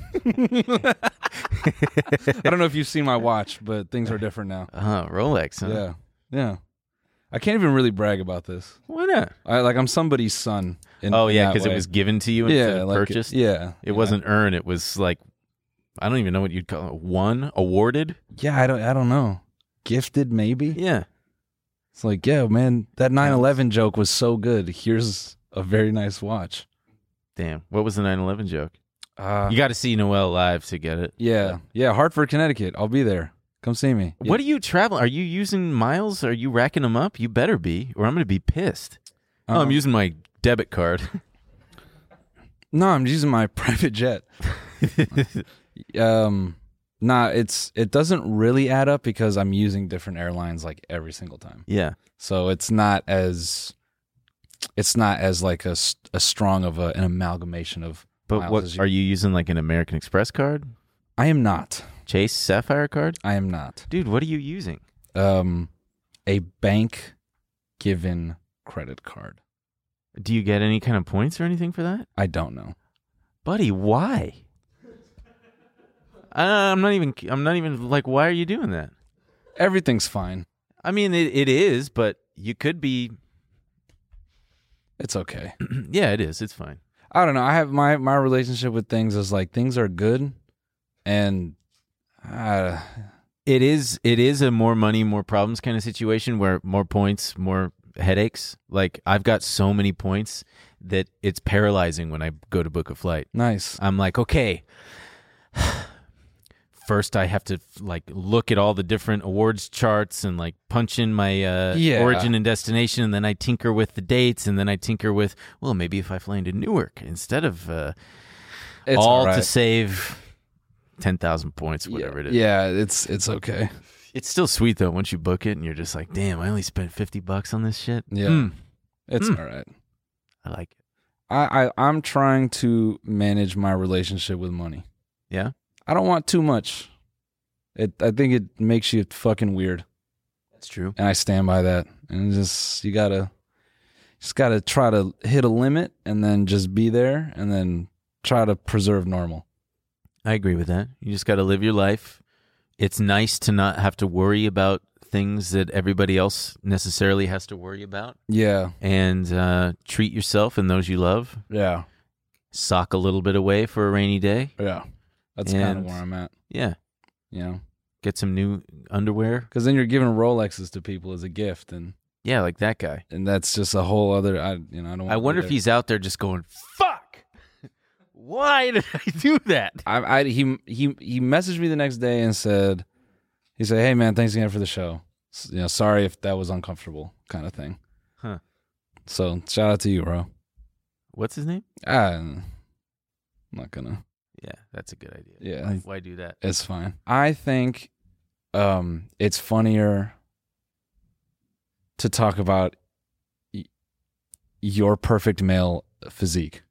don't know if you've seen my watch, but things are different now. uh, Rolex, huh? Yeah. Yeah. I can't even really brag about this. Why not? I like I'm somebody's son. In, Oh in yeah, that because it way. was given to you instead yeah, of like, purchased. Yeah. It yeah. wasn't earned. It was like, I don't even know what you'd call it. Won, awarded. Yeah, I don't I don't know. Gifted maybe? Yeah. It's like, yeah, man, that nine eleven joke was so good. Here's a very nice watch. Damn. What was the nine eleven joke? Uh, You got to see Noel live to get it. yeah. Yeah, Hartford, Connecticut. I'll be there. Come see me. What are you traveling? Are you using miles? Are you racking them up? You better be, or I'm going to be pissed. Oh, I'm Um, using my debit card. No, I'm using my private jet. um, nah, it's it doesn't really add up because I'm using different airlines like every single time. Yeah. So it's not as it's not as like a, s- a strong of a, an amalgamation of. But miles what as are you using, like an American Express card? I am not. Chase Sapphire card? I am not. Dude, what are you using? Um, a bank given credit card. Do you get any kind of points or anything for that? I don't know. Buddy, why? Uh, I'm not even I'm not even like, why are you doing that? Everything's fine. I mean, it, it is, but you could be. It's okay. Yeah, it is. It's fine. I don't know. I have my my relationship with things is like things are good, and uh, It is. It is a more money, more problems kind of situation where more points, more headaches. Like I've got so many points that it's paralyzing when I go to book a flight. nice. I'm like, okay. First, I have to like look at all the different awards charts and like punch in my uh, Yeah. origin and destination, and then I tinker with the dates, and then I tinker with, well, maybe if I fly into Newark instead of uh, It's all all right. to save ten thousand points, whatever yeah. it is. Yeah, it's it's okay. It's still sweet though once you book it, and you're just like, damn, I only spent fifty bucks on this shit. Yeah, Mm, it's Mm. all right. I like it. I, I I'm trying to manage my relationship with money. Yeah, I don't want too much. It I think it makes you fucking weird, that's true. and I stand by that. And just you gotta just gotta try to hit a limit, and then just be there, and then try to preserve normal. I agree with that. You just got to live your life. It's nice to not have to worry about things that everybody else necessarily has to worry about, Yeah, and uh, treat yourself and those you love. yeah, Sock a little bit away for a rainy day. yeah. That's kind of And- where I'm at. Yeah, You know, get some new underwear. because then you're giving Rolexes to people as a gift, and Yeah, like that guy. and that's just a whole other. I you know I don't. I wanna wonder be if there. he's out there just going, "Fuck! Why did I do that?" I, I he he he messaged me the next day and said, he said, "Hey man, thanks again for the show. S- You know, sorry if that was uncomfortable, kind of thing." Huh. So shout out to you, bro. What's his name? Ah, I'm not gonna. Yeah, that's a good idea. Yeah. Why, why do that? It's fine. I think, um, it's funnier to talk about y- your perfect male physique.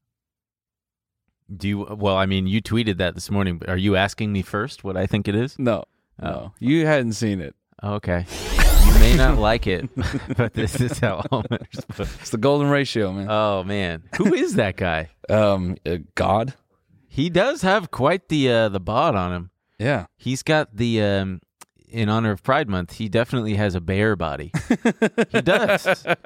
Do you? Well, I mean, you tweeted that this morning. But are you asking me first what I think it is? No, Oh. no, you hadn't seen it. Okay. You may not like it, but this is how all matters. It's the golden ratio, man. Oh man, who is that guy? Um, uh, God. He does have quite the uh, the bod on him. Yeah. He's got the um, in honor of Pride Month. He definitely has a bear body. He does.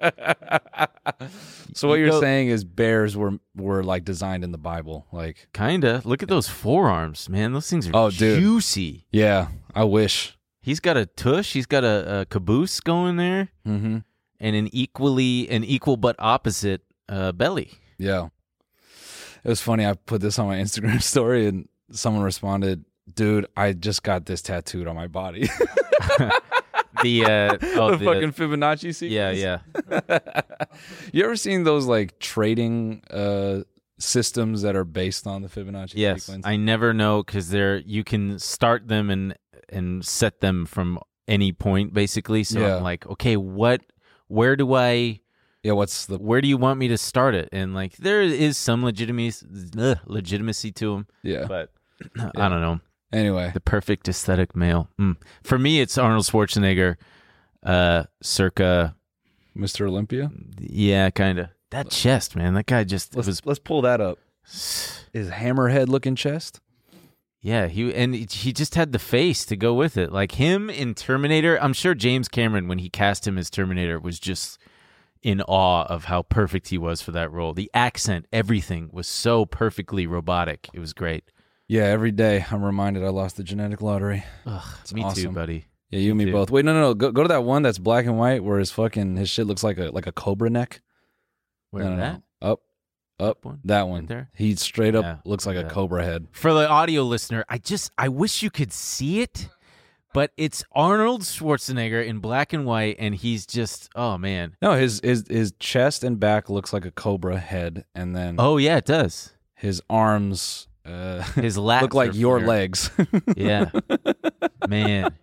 So what You you're go- saying is bears were were like designed in the Bible, like Kinda. Look at those forearms, man. Those things are Oh, dude. juicy. yeah. I wish. He's got a tush. He's got a, a caboose going there, Mm-hmm. and an equally an equal but opposite uh, belly. Yeah. It was funny. I put this on my Instagram story, and someone responded, "Dude, I just got this tattooed on my body." The uh, oh, the, the- fucking Fibonacci sequence. yeah, yeah. You ever seen those like trading uh, systems that are based on the Fibonacci Yes, sequence? I never know because they're you can start them and and set them from any point basically. So Yeah. I'm like, okay, what? Where do I? yeah. What's the? Where do you want me to start it? And like, there is some legitimacy ugh, legitimacy to them, Yeah. but I don't know. Anyway. The perfect aesthetic male. Mm. For me, it's Arnold Schwarzenegger, uh, circa Mister Olympia. yeah, kind of that chest, man. That guy just Let's was let's pull that up. His hammerhead looking chest. Yeah, he and he just had the face to go with it. Like him in Terminator, I'm sure James Cameron, when he cast him as Terminator, was just in awe of how perfect he was for that role. The accent, everything was so perfectly robotic. It was great. Yeah, every day I'm reminded I lost the genetic lottery. Ugh, It's me too, awesome. buddy. Yeah, you and me too. both. Wait, no, no, no. Go, go to that one that's black and white where his fucking his shit looks like a like a cobra neck. Where no, no, that? no. Up, up. One? That one. there? He straight up Yeah, looks like look a at that. cobra head. For the audio listener, I just I wish you could see it, but it's Arnold Schwarzenegger in black and white, and he's just oh man. No, his his his chest and back looks like a cobra head, and then Oh yeah, it does. his arms uh, His lats look like are your flared. legs. Yeah, man.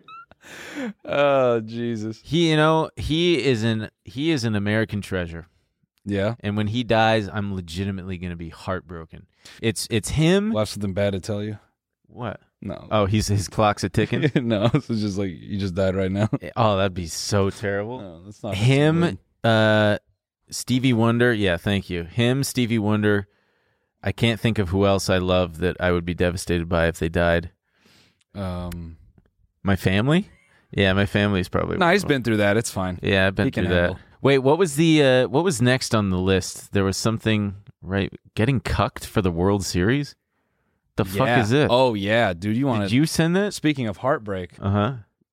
Oh Jesus. He, you know, he is an he is an American treasure, Yeah. and when he dies, I'm legitimately going to be heartbroken. It's it's him. We'll have something bad to tell you. What? No. Oh, he's his clock's a ticking. no, it's just like you just died right now. Oh, that'd be so terrible. No, that's not Him, uh, Stevie Wonder. Yeah, thank you. Him, Stevie Wonder. I can't think of who else I love that I would be devastated by if they died. Um, My family. Yeah, my family's probably. No, he's been through that. It's fine. Yeah, I've been He can through that. handle. Wait, what was the uh, what was next on the list? There was something right. Getting cucked for the World Series. The fuck Yeah. is it? Oh yeah, dude. You want Did to? you send that? Speaking of heartbreak, Uh huh.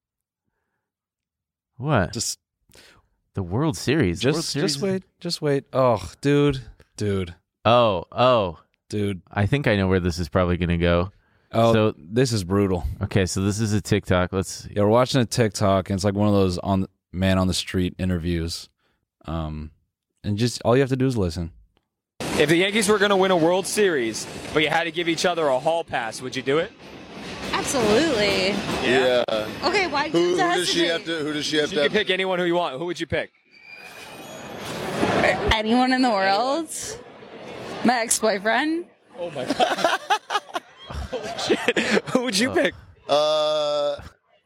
What? just The World Series. The World just Series just is- wait, just wait. Oh, dude, dude, Oh, oh. dude. I think I know where this is probably going to go. Oh, So- this is brutal. Okay, so this is a TikTok. Let's. Yeah, we're watching a TikTok, and it's like one of those on man on the street interviews. Um, and just all you have to do is listen. If the Yankees were going to win a World Series, but you had to give each other a hall pass, would you do it? Absolutely. Yeah. Okay, why Who, did who you does she have hesitate? to? Who does she have You to? can pick anyone who you want. Who would you pick? Anyone in the world? My ex-boyfriend? Oh my god! Shit. Who would you pick? Uh,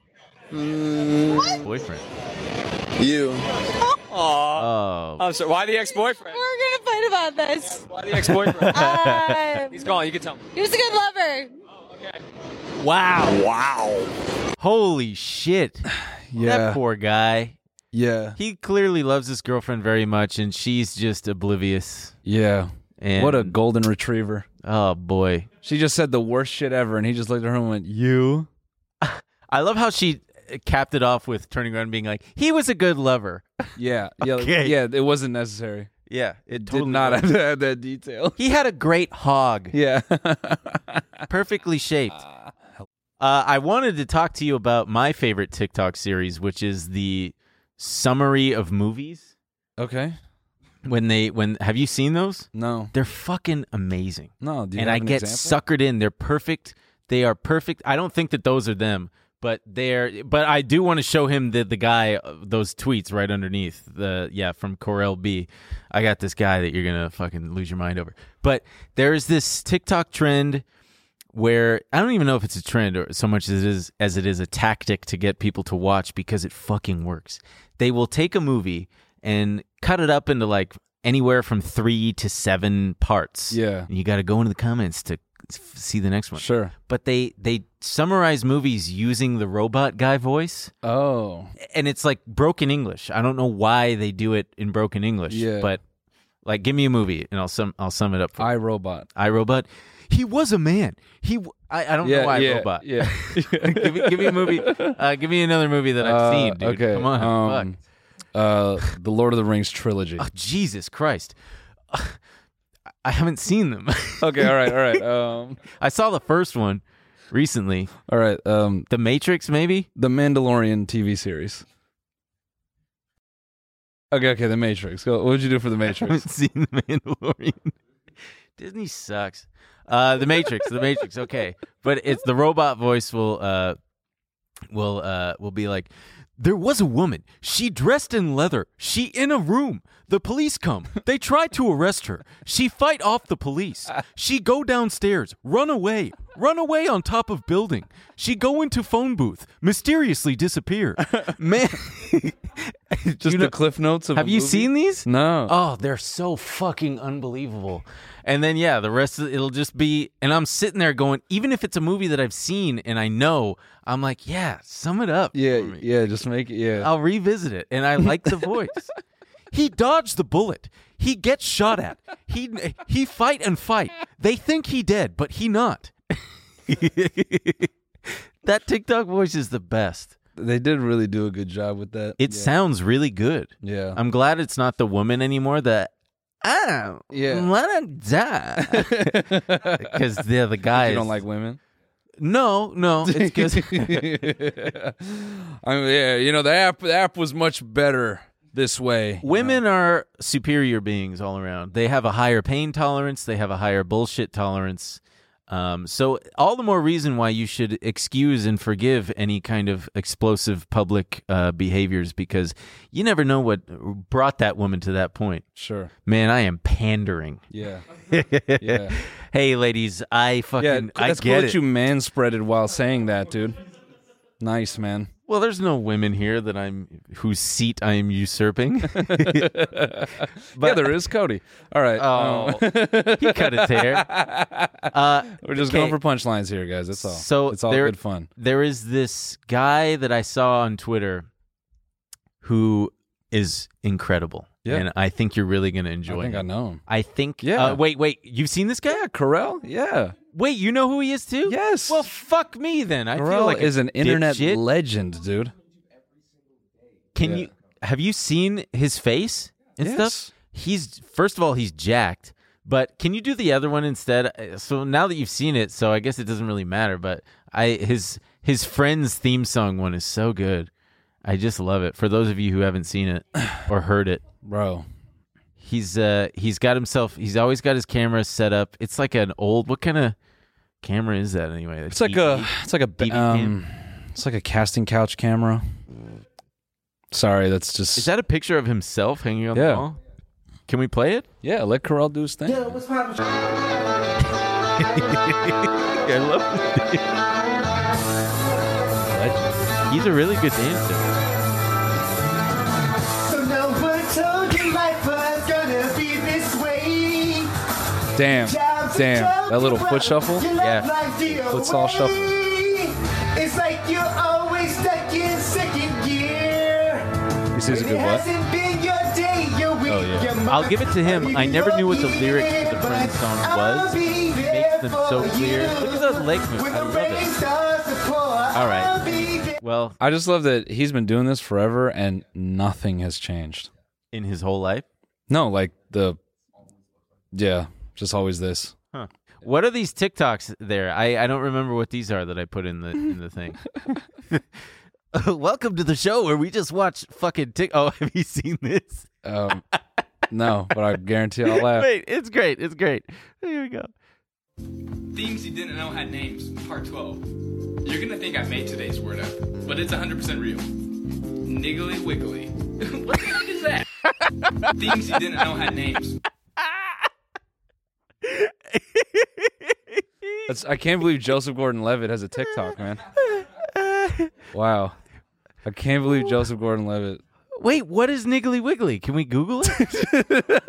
mm, Boyfriend. you. Aw. Oh. I'm sorry. Why the ex-boyfriend? We're gonna fight about this. Why the ex-boyfriend? Um, He's gone. You can tell me. he was a good lover. Okay. Wow. Wow. Holy shit. Yeah, That poor guy. yeah, He clearly loves his girlfriend very much, and she's just oblivious. yeah. And What a golden retriever. oh boy. She just said the worst shit ever, and he just looked at her and went, "You." I love how she capped it off with turning around and being like, "He was a good lover." Yeah, yeah, Okay. yeah. It wasasn't necessary. Yeah, it Did not have to add that detail. He had a great hog, Yeah. perfectly shaped. Uh, I wanted to talk to you about my favorite TikTok series, which is the summary of movies. Okay. When they when have you seen those? No. They're fucking amazing. No. Do you and have I an get example? suckered in. They're perfect. They are perfect. I don't think that those are them, but they're. But I do want to show him the the guy uh, those tweets right underneath the yeah from Corel B. I got this guy that you're gonna fucking lose your mind over. But there's this TikTok trend where I don't even know if it's a trend or so much as it is as it is a tactic to get people to watch because it fucking works. They will take a movie and cut it up into like anywhere from three to seven parts. Yeah. And you got to go into the comments to f- see the next one. Sure. But they they summarize movies using the robot guy voice, Oh. and it's like broken English. I don't know why they do it in broken English. Yeah. But like, give me a movie, and I'll sum I'll sum it up for you. iRobot. iRobot. He was a man. He. W- I, I don't Yeah, know why yeah, Robot. yeah. give me give me a movie. Uh, give me another movie that I've Uh, seen, dude. Okay. Come on. Um, Fuck. uh, the Lord of the Rings trilogy. Oh, Jesus Christ. I haven't seen them. Okay. All right. All right. Um. I saw the first one recently. All right. Um. The Matrix, maybe? The Mandalorian T V series. Okay. Okay. The Matrix. Go. What did you do for the I Matrix? haven't seen The Mandalorian. Disney sucks. Uh, the Matrix, The Matrix, okay. But it's the robot voice will uh will uh will be like, there was a woman. She dressed in leather. She in a room. The police come. They try to arrest her. She fight off the police. She go downstairs. Run away. Run away on top of building. She go into phone booth. Mysteriously disappear. Man, Just you the know- cliff notes of. have a you movie? seen these? No. Oh, they're so fucking unbelievable. And then yeah, the rest of it, it'll just be, and I'm sitting there going, even if it's a movie that I've seen and I know, I'm like, yeah, sum it up. Yeah. for me. Yeah. Just make it. Yeah. I'll revisit it, and I like the voice. He dodged the bullet. He gets shot at. He he fight and fight. They think he dead, but he not. That TikTok voice is the best. They did really do a good job with that. It yeah. sounds really good. Yeah. I'm glad it's not the woman anymore. The oh Yeah. let him die because they're the guys. You don't like women? No, no. It's because I mean, yeah, you know, the app the app was much better this way. women are superior beings all around. They have a higher pain tolerance. They have a higher bullshit tolerance. Um, so all the more reason why you should excuse and forgive any kind of explosive public uh, behaviors, because you never know what brought that woman to that point. Sure. Man, I am pandering. Yeah. Yeah. Hey, ladies, I Yeah. fucking I That's get cool it. that you manspreaded while saying that, dude. Nice, man. Well, there's no women here that I'm whose seat I am usurping. But, yeah, there is Cody. All right. Oh, um, he cut his hair. Uh, We're just okay. going for punchlines here, guys. That's all. So it's all there, good fun. There is this guy that I saw on Twitter who is incredible. Yeah. And I think you're really going to enjoy I think him. I know him. I think. Yeah. Uh, wait, wait. You've seen this guy? Yeah, Carell. Yeah. Wait, you know who he is too? Yes. Well, fuck me then. I Carell feel like is a an internet dipshit. legend, dude. Can Yeah. you have you seen his face and Yes. stuff? He's first of all he's jacked, but can you do the other one instead? Uh, So now that you've seen it, so I guess it doesn't really matter. But I his his Friends theme song one is so good. I just love it. For those of you who haven't seen it or heard it, Bro. he's uh he's got himself. He's always got his camera set up. It's like an old. What kind of camera is that anyway? It's like a it's like a D V um it's like a casting couch camera. Sorry, that's just Is that a picture of himself hanging on Yeah. the wall? Can we play it? Yeah, let Carell do his thing. I love it. He's a really good dancer. So no one told you life was gonna be this way. Damn. Damn. That little foot shuffle? Yeah. Foot saw shuffle. It's like you're always stuck in second gear. He says a good what? Hasn't been your day, your week, Oh, yeah. your month. I'll give it to him. I never knew what the lyrics to the Friends song was. He makes them so clear. Look at that leg move. I love it. All right. Well, I just love that he's been doing this forever and nothing has changed. in his whole life. No, like the yeah, just always this. Huh. What are these TikToks there? I, I don't remember what these are that I put in the in the thing. Welcome to the show where we just watch fucking Tik. Oh, have you seen this? Um, no, but I guarantee I'll laugh. Wait, it's great. It's great. Here we go. Things you didn't know had names, part twelve. You're gonna think I made today's word up, but it's one hundred percent real. Niggly wiggly. What the heck is that? Things you didn't know had names. That's, I can't believe Joseph Gordon-Levitt has a TikTok, man. Wow. I can't believe Joseph Gordon-Levitt. Wait, what is Niggly Wiggly? Can we Google it?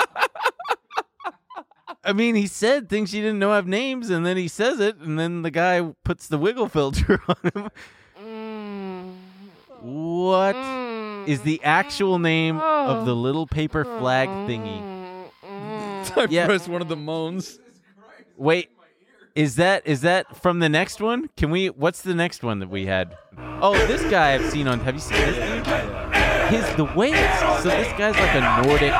I mean, he said things you didn't know have names, and then he says it, and then the guy puts the wiggle filter on him. What is the actual name of the little paper flag thingy? I Yeah. pressed one of the moans. Wait, is that is that from the next one? Can we? What's the next one that we had? Oh, this guy I've seen on. Have you seen this dude? His the way it's so this guy's like a Nordic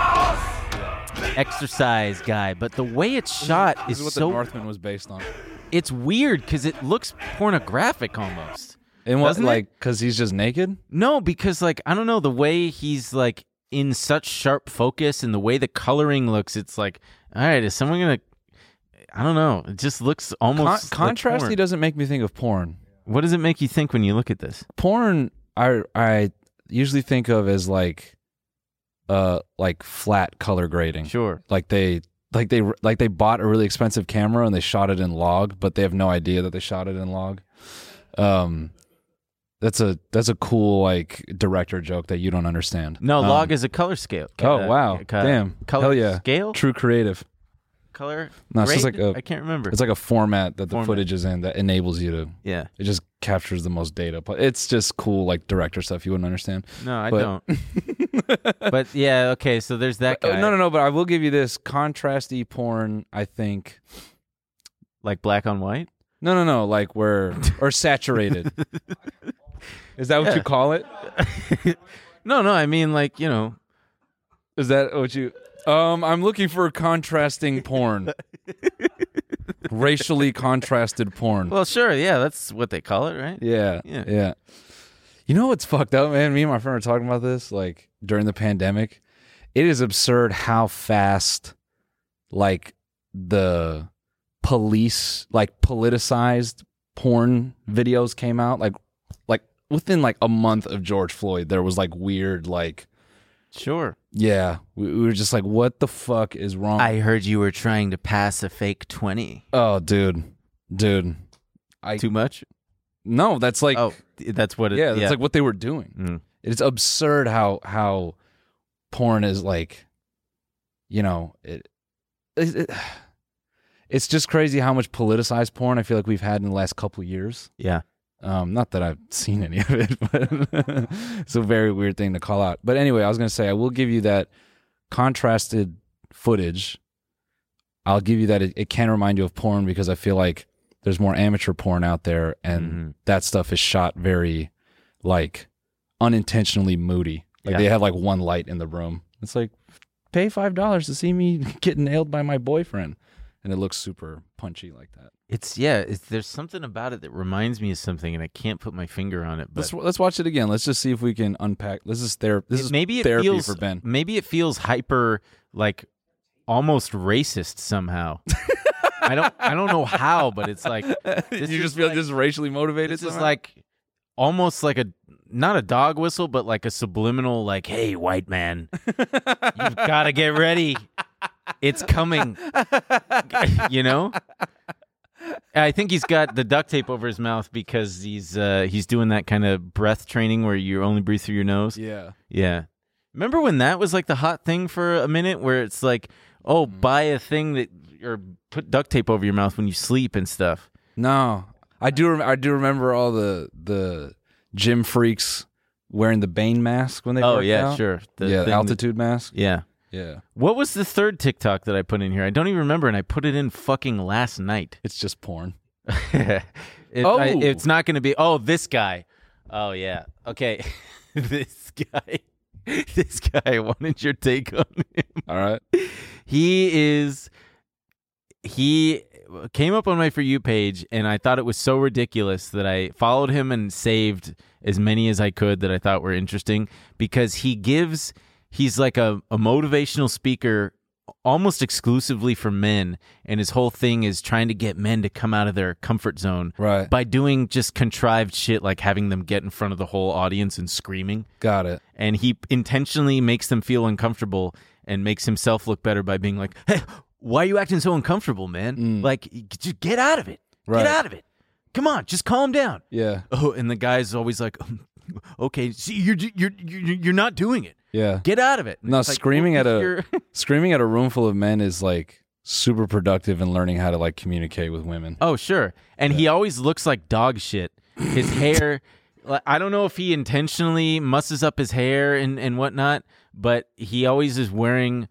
exercise guy, but the way it's shot This is is what so the Northman was based on. it's weird because it looks pornographic almost. And what, Doesn't it? like, because he's just naked? No, because like I don't know the way he's like in such sharp focus and the way the coloring looks. It's like, all right, is someone gonna? I don't know. It just looks Con- almost like contrasty porn. doesn't make me think of porn. What does it make you think when you look at this? Porn, I I usually think of as like, uh, like flat color grading. Sure. Like they, like they, like they bought a really expensive camera and they shot it in log, but they have no idea that they shot it in log. Um, that's a that's a cool like director joke that you don't understand. No, Um, log is a color scale. Oh Uh, wow! co- Damn! Color Hell yeah! scale? True creative. Color? No, it's just grade? like a. I can't remember. It's like a format that the Format. footage is in that enables you to. Yeah. It just captures the most data, but it's just cool like director stuff you wouldn't understand. No, I But- don't. But yeah, okay. So there's that Uh, guy. no, no, no. But I will give you this contrasty porn. I think. Like black on white. No, no, no. Like where or saturated. Is that what Yeah. you call it? No, no. I mean, like you know. Is that what you? Um, I'm looking for contrasting porn. Racially contrasted porn. Well, sure. Yeah, that's what they call it, right? Yeah, Yeah. yeah. You know what's fucked up, man? Me and my friend were talking about this, like, during the pandemic. It is absurd how fast, like, the police, like, politicized porn videos came out. Like, like within, like, a month of George Floyd, there was, like, weird, like... Sure. Yeah. We, we were just like, what the fuck is wrong? I heard you were trying to pass a fake twenty. Oh, dude. Dude. I, Too much? No, that's like oh, that's what. It, yeah, that's yeah. like what they were doing. Mm. It's absurd how how porn is like, you know, it, it, it it's just crazy how much politicized porn I feel like we've had in the last couple of years. Yeah. Um, not that I've seen any of it, but it's a very weird thing to call out. But anyway, I was going to say, I will give you that contrasted footage. I'll give you that it, it can remind you of porn because I feel like there's more amateur porn out there, and mm-hmm. that stuff is shot very, like, unintentionally moody. Like, yeah. they have, like, one light in the room. It's like, pay five dollars to see me get nailed by my boyfriend. And it looks super punchy like that. It's yeah. It's, there's something about it that reminds me of something, and I can't put my finger on it. But let's let's watch it again. Let's just see if we can unpack. This is ther- This it, is maybe it therapy feels, for Ben. Maybe it feels hyper, like almost racist somehow. I don't I don't know how, but it's like this you is just feel like, just racially motivated. This is somehow? like almost like a not a dog whistle, but like a subliminal, like, "Hey, white man, you've got to get ready. It's coming." You know? I think he's got the duct tape over his mouth because he's uh, he's doing that kind of breath training where you only breathe through your nose. Yeah. Yeah. Remember when that was like the hot thing for a minute where it's like, oh, buy a thing that or put duct tape over your mouth when you sleep and stuff. No. I do rem- I do remember all the the gym freaks wearing the Bane mask when they Oh, worked yeah, out. sure. The yeah, thing the altitude that, mask. Yeah. Yeah. What was the third TikTok that I put in here? I don't even remember, and I put it in fucking last night. It's just porn. it, oh. I, it's not going to be, oh, this guy. Oh, yeah. Okay. This guy. This guy. I wanted your take on him. All right. He is, he came up on my For You page, and I thought it was so ridiculous that I followed him and saved as many as I could that I thought were interesting because he gives... He's like a, a motivational speaker almost exclusively for men, and his whole thing is trying to get men to come out of their comfort zone right. by doing just contrived shit like having them get in front of the whole audience and screaming. Got it. And he intentionally makes them feel uncomfortable and makes himself look better by being like, "Hey, why are you acting so uncomfortable, man? Mm. Like, just get out of it. Right. Get out of it. Come on, just calm down." Yeah. Oh, and the guy's always like, "Okay, see, you're you're you're you're not doing it. Yeah. Get out of it." No, it's screaming like, at well, a screaming at a room full of men is like super productive in learning how to like communicate with women. Oh, sure. And yeah. He always looks like dog shit. His hair, I don't know if he intentionally musses up his hair and, and whatnot, but he always is wearing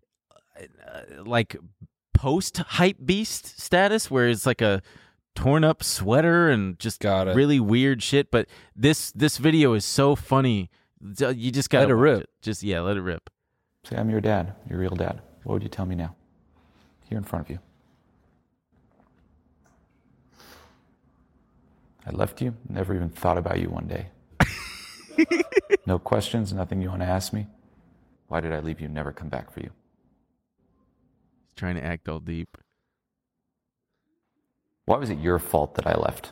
uh, like post-hype beast status where it's like a torn up sweater and just Got it. really weird shit. But this this video is so funny. You just gotta let it rip. It. Just yeah, let it rip. Say I'm your dad, your real dad. What would you tell me now? Here in front of you. I left you, never even thought about you one day. No questions, nothing you want to ask me. Why did I leave you, never come back for you? He's trying to act all deep. Why was it your fault that I left?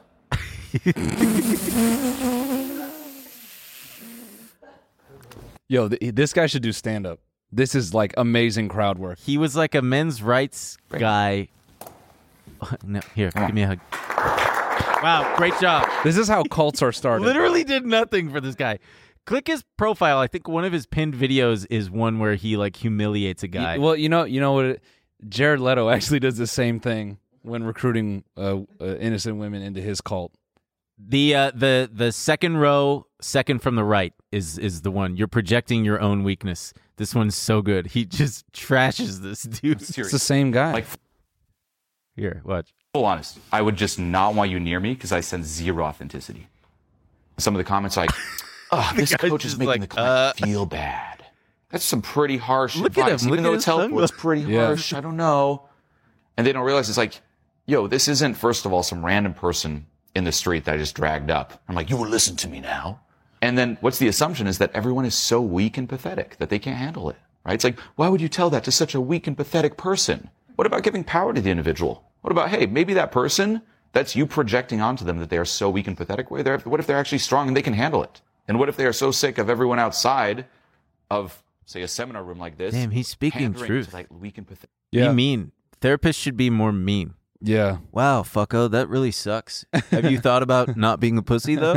Yo, th- this guy should do stand-up. This is like amazing crowd work. He was like a men's rights Great. guy. No, here, Come give on. me a hug. Wow, great job. This is how cults are started. Literally did nothing for this guy. Click his profile. I think one of his pinned videos is one where he like humiliates a guy. Well, you know, you know what? It, Jared Leto actually does the same thing when recruiting uh, uh, innocent women into his cult. The uh, the the second row, second from the right, is is the one. You're projecting your own weakness. This one's so good. He just trashes this dude. It's the same guy. Like, here, watch. Full honest, I would just not want you near me because I sense zero authenticity. Some of the comments are like, "Oh, this coach is making like, the client uh, feel bad." That's some pretty harsh look advice. At him, Even look though it's helpful, it's pretty yeah. harsh. I don't know. And they don't realize it's like, yo, this isn't, first of all, some random person in the street that I just dragged up. I'm like, you will listen to me now. And then what's the assumption is that everyone is so weak and pathetic that they can't handle it, right? It's like, why would you tell that to such a weak and pathetic person? What about giving power to the individual? What about, hey, maybe that person, that's you projecting onto them that they are so weak and pathetic. What if they're actually strong and they can handle it? And what if they are so sick of everyone outside of, say, a seminar room like this? Damn, he's speaking truth. To, like, weak and pathetic. Yeah. Be mean. Therapists should be more mean. Yeah. Wow, fucko, that really sucks. Have you thought about not being a pussy though?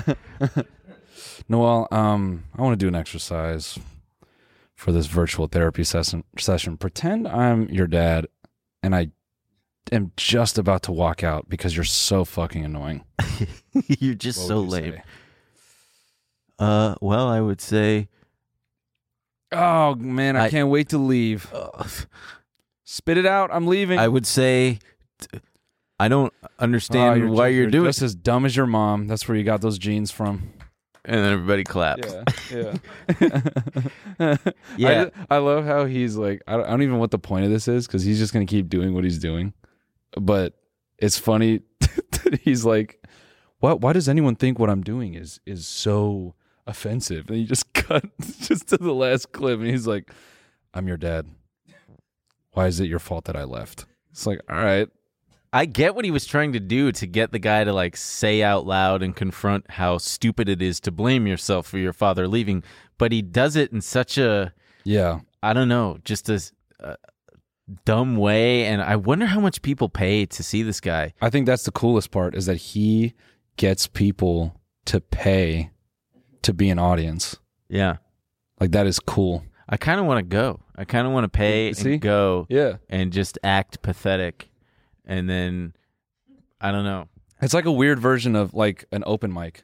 Noel, um, I want to do an exercise for this virtual therapy session. Session. Pretend I'm your dad, and I am just about to walk out because you're so fucking annoying. You're just What so would you lame. say? Uh, well, I would say. Oh man, I, I- can't wait to leave. Spit it out. I'm leaving. I would say. t- I don't Oh, understand why just, you're doing. just as dumb as your mom. That's where you got those genes from. And then everybody claps. Yeah, yeah, Yeah. I, I love how he's like, I don't, I don't even know what the point of this is because he's just gonna keep doing what he's doing. But it's funny that he's like, "What? Why does anyone think what I'm doing is is so offensive?" And he just cut just to the last clip, and he's like, "I'm your dad. Why is it your fault that I left?" It's like, all right. I get what he was trying to do to get the guy to like say out loud and confront how stupid it is to blame yourself for your father leaving, but he does it in such a Yeah. I don't know, just a, a dumb way. And I wonder how much people pay to see this guy. I think that's the coolest part is that he gets people to pay to be an audience. Yeah. Like that is cool. I kind of want to go. I kind of want to pay See? and go Yeah. and just act pathetic. And then, I don't know. It's like a weird version of like an open mic.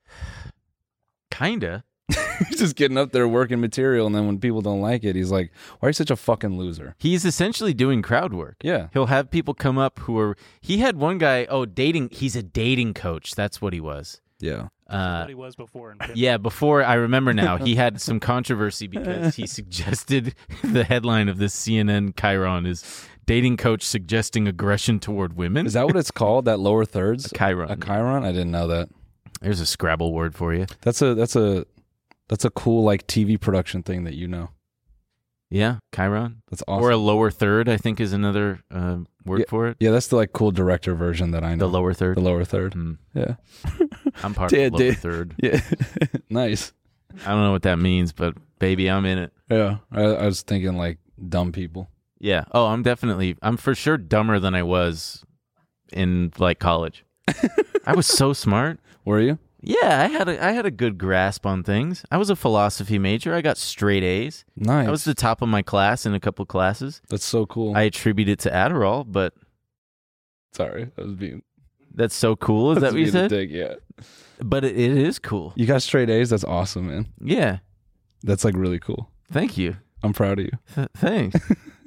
Kinda. He's just getting up there working material, and then when people don't like it, he's like, "Why are you such a fucking loser?" He's essentially doing crowd work. Yeah. He'll have people come up who are. He had one guy. Oh, dating. He's a dating coach. That's what he was. Yeah. Uh, what he was before. In prison. yeah. Before I remember now, he had some controversy because he suggested the headline of this C N N Chiron is dating coach suggesting aggression toward women. Is that what it's called? That lower thirds? A Chiron. A Chiron? I didn't know that. There's a Scrabble word for you. That's a that's a that's a cool like T V production thing that you know. Yeah, Chiron. That's awesome. Or a lower third, I think, is another uh, word yeah, for it. Yeah, that's the like cool director version that I know. The lower third. The lower third. Mm. Yeah. I'm part Yeah, of the lower dude. third. Yeah. Nice. I don't know what that means, but baby, I'm in it. Yeah. I, I was thinking like dumb people. Yeah. Oh, I'm definitely, I'm for sure dumber than I was in like college. I was so smart. Were you? Yeah, I had a, I had a good grasp on things. I was a philosophy major. I got straight A's. Nice. I was the top of my class in a couple classes. That's so cool. I attribute it to Adderall, but Sorry, I was being. that's so cool. Is I that was what you being a said? dick, yeah. But it, it is cool. You got straight A's. That's awesome, man. Yeah. That's like really cool. Thank you. I'm proud of you. Th- thanks.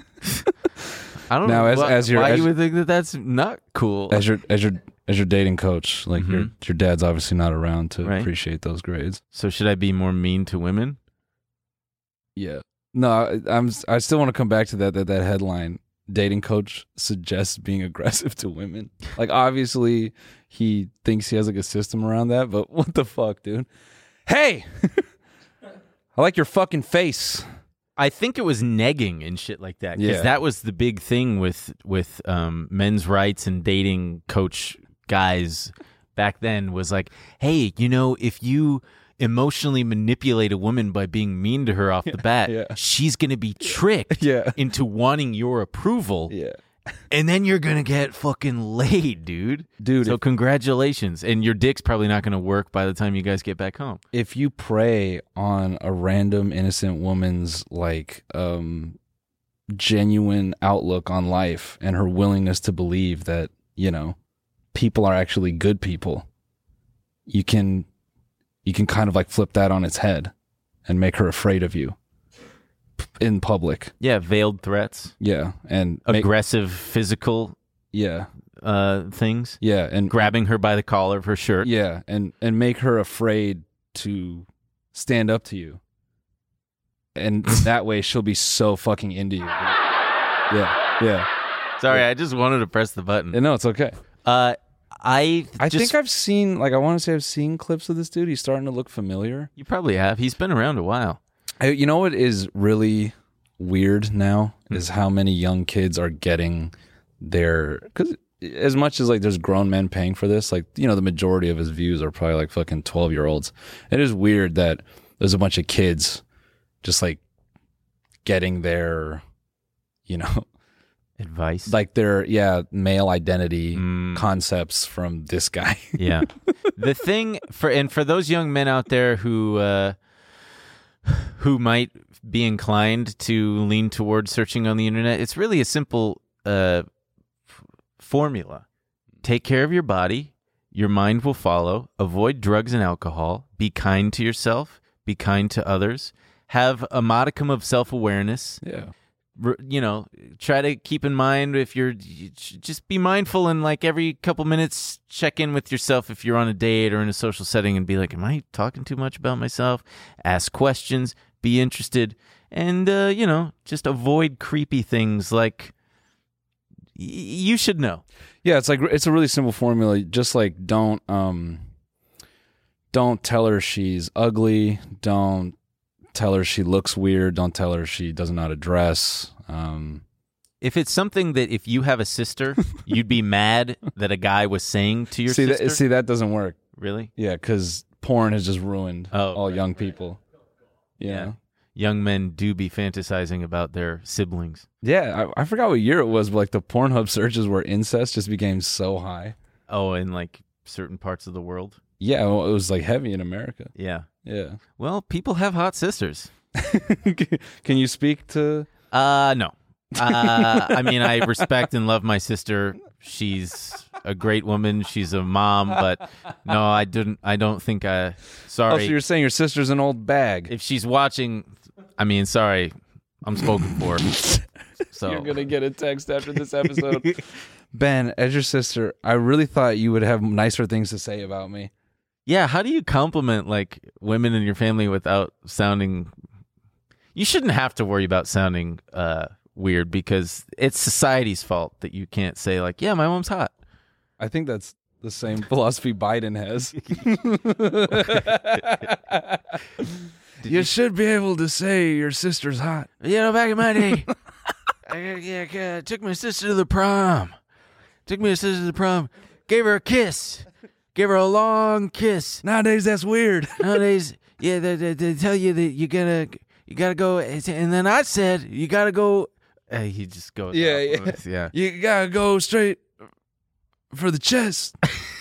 I don't Now, know as- why, as your- why as- you would think that that's not cool. As your as your as your dating coach, like your Mhm. your dad's obviously not around to Right. appreciate those grades. So should I be more mean to women? Yeah. No, I, I'm. I still want to come back to that. That that headline: dating coach suggests being aggressive to women. Like, obviously, he thinks he has like a system around that. But what the fuck, dude? Hey, I like your fucking face. I think it was negging and shit like that. Because Yeah. that was the big thing with with um, men's rights and dating coach guys back then was like, hey, you know, if you emotionally manipulate a woman by being mean to her off the bat, yeah. she's going to be tricked Yeah. into wanting your approval. Yeah. And then you're going to get fucking laid, dude. Dude, So if- congratulations. And your dick's probably not going to work by the time you guys get back home. If you prey on a random innocent woman's like um genuine outlook on life and her willingness to believe that, you know, people are actually good people, you can you can kind of like flip that on its head and make her afraid of you p- in public. Yeah, veiled threats. Yeah, and make- Aggressive physical yeah. uh, things. Yeah, and Grabbing her by the collar of her shirt. yeah, and and make her afraid to stand up to you. And that way she'll be so fucking into you. dude. Yeah, yeah. Sorry, I just wanted to press the button. No, it's okay. Uh, I I just, think I've seen, like, I want to say I've seen clips of this dude. He's starting to look familiar. You probably have. He's been around a while. I, you know what is really weird now Hmm. is how many young kids are getting their, because as much as like there's grown men paying for this, like, you know, the majority of his views are probably like fucking twelve year olds. It is weird that there's a bunch of kids just like getting their, you know, advice, like their yeah male identity mm. concepts from this guy. Yeah, the thing for and for those young men out there who uh, who might be inclined to lean towards searching on the internet, it's really a simple uh, f- formula. Take care of your body. Your mind will follow. Avoid drugs and alcohol. Be kind to yourself. Be kind to others. Have a modicum of self-awareness. Yeah. R- you know, try to keep in mind if you're, you just be mindful and like every couple minutes check in with yourself if you're on a date or in a social setting and be like, am I talking too much about myself? Ask questions. Be interested. And, uh, you know, just avoid creepy things like y- you should know. Yeah, it's like it's a really simple formula. Just like don't um, don't tell her she's ugly. Don't tell her she looks weird. Don't tell her she doesn't know how to dress. Um, if it's something that if you have a sister, you'd be mad that a guy was saying to your see sister. That, see, that doesn't work. Really? Yeah, because porn has just ruined oh, all right. young people. You yeah. know? Young men do be fantasizing about their siblings. Yeah, I, I forgot what year it was, but like the Pornhub searches where incest just became so high. Oh, in like certain parts of the world? Yeah, well, it was like heavy in America. Yeah. Yeah. Well, people have hot sisters. Can you speak to... Uh, no. Uh, I mean, I respect and love my sister. She's a great woman. She's a mom, but no, I didn't. I don't think I. Sorry. Oh, so you're saying your sister's an old bag? If she's watching, I mean, sorry, I'm spoken for. So you're gonna get a text after this episode. Ben, as your sister, I really thought you would have nicer things to say about me. Yeah, how do you compliment like women in your family without sounding? You shouldn't have to worry about sounding uh, weird because it's society's fault that you can't say like, yeah, my mom's hot. I think that's the same philosophy Biden has. you, you should be able to say your sister's hot. You know, back in my day, I, yeah, I took my sister to the prom. Took my sister to the prom. Gave her a kiss. Gave her a long kiss. Nowadays, that's weird. Nowadays, yeah, they, they, they tell you that you gotta, you gotta go. And then I said, you gotta go. Uh, he just goes. Yeah, yeah, yeah. You gotta go straight for the chest.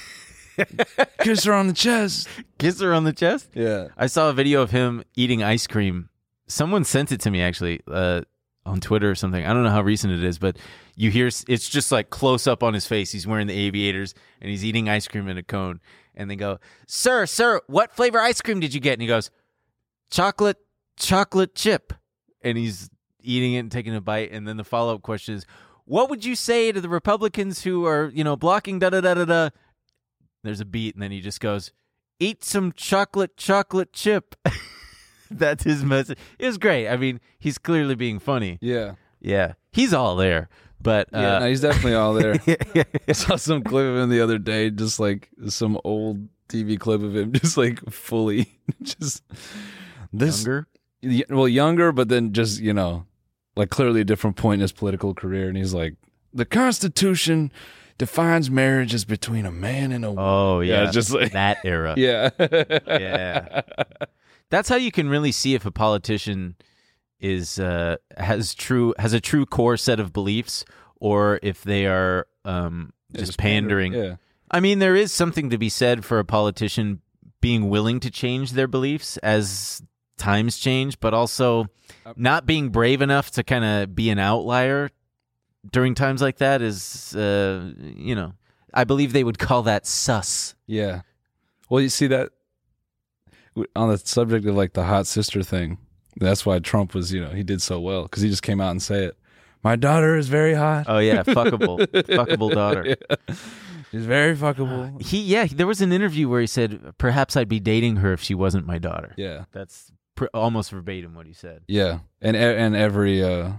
Kiss her on the chest. Kiss her on the chest? Yeah. I saw a video of him eating ice cream. Someone sent it to me, actually, uh, on Twitter or something. I don't know how recent it is, but you hear it's just like close up on his face. He's wearing the aviators, and he's eating ice cream in a cone. And they go, sir, sir, what flavor ice cream did you get? And he goes, chocolate, chocolate chip. And he's eating it and taking a bite. And then the follow-up question is, what would you say to the Republicans who are, you know, blocking da-da-da-da-da? There's a beat, and then he just goes, eat some chocolate, chocolate chip. That's his message. It was great. I mean, he's clearly being funny. Yeah. Yeah. He's all there. But uh, yeah, no, he's definitely all there. I saw some clip of him the other day, just like some old T V clip of him, just like fully, just this younger. Well, younger, but then just, you know, like clearly a different point in his political career. And he's like, the Constitution defines marriage as between a man and a woman. Oh, yeah. yeah just like that era. Yeah. Yeah. That's how you can really see if a politician is uh, has true has a true core set of beliefs or if they are um, yeah, just, just pandering. pandering. Yeah. I mean, there is something to be said for a politician being willing to change their beliefs as times change, but also not being brave enough to kind of be an outlier during times like that is, uh, you know, I believe they would call that sus. Yeah. Well, you see that on the subject of like the hot sister thing. That's why Trump was, you know, he did so well because he just came out and said it. My daughter is very hot. Oh yeah, fuckable, fuckable daughter. Yeah. She's very fuckable. He yeah, there was an interview where he said perhaps I'd be dating her if she wasn't my daughter. Yeah, that's pr- almost verbatim what he said. Yeah, and and every uh,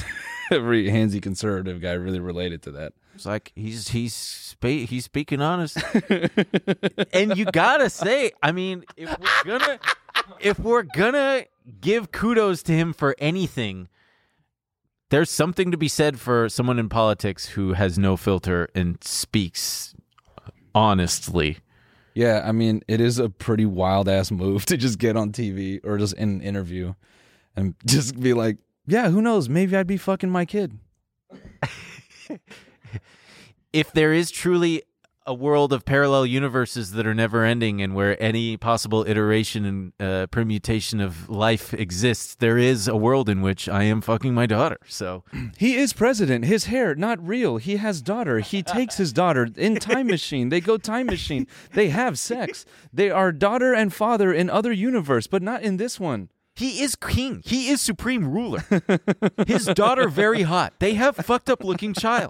every handsy conservative guy really related to that. It's like he's he's spe- he's speaking honest, and you gotta say, I mean, if we're gonna if we're gonna give kudos to him for anything, there's something to be said for someone in politics who has no filter and speaks honestly. Yeah, I mean, it is a pretty wild ass move to just get on T V or just in an interview and just be like, yeah, who knows? Maybe I'd be fucking my kid. if there is truly a world of parallel universes that are never ending and where any possible iteration and uh, permutation of life exists, there is a world in which I am fucking my daughter. So he is president. His hair, not real. He has daughter. He takes his daughter in time machine. They go time machine. They have sex. They are daughter and father in other universe, but not in this one. He is king. He is supreme ruler. His daughter very hot. They have fucked up looking child.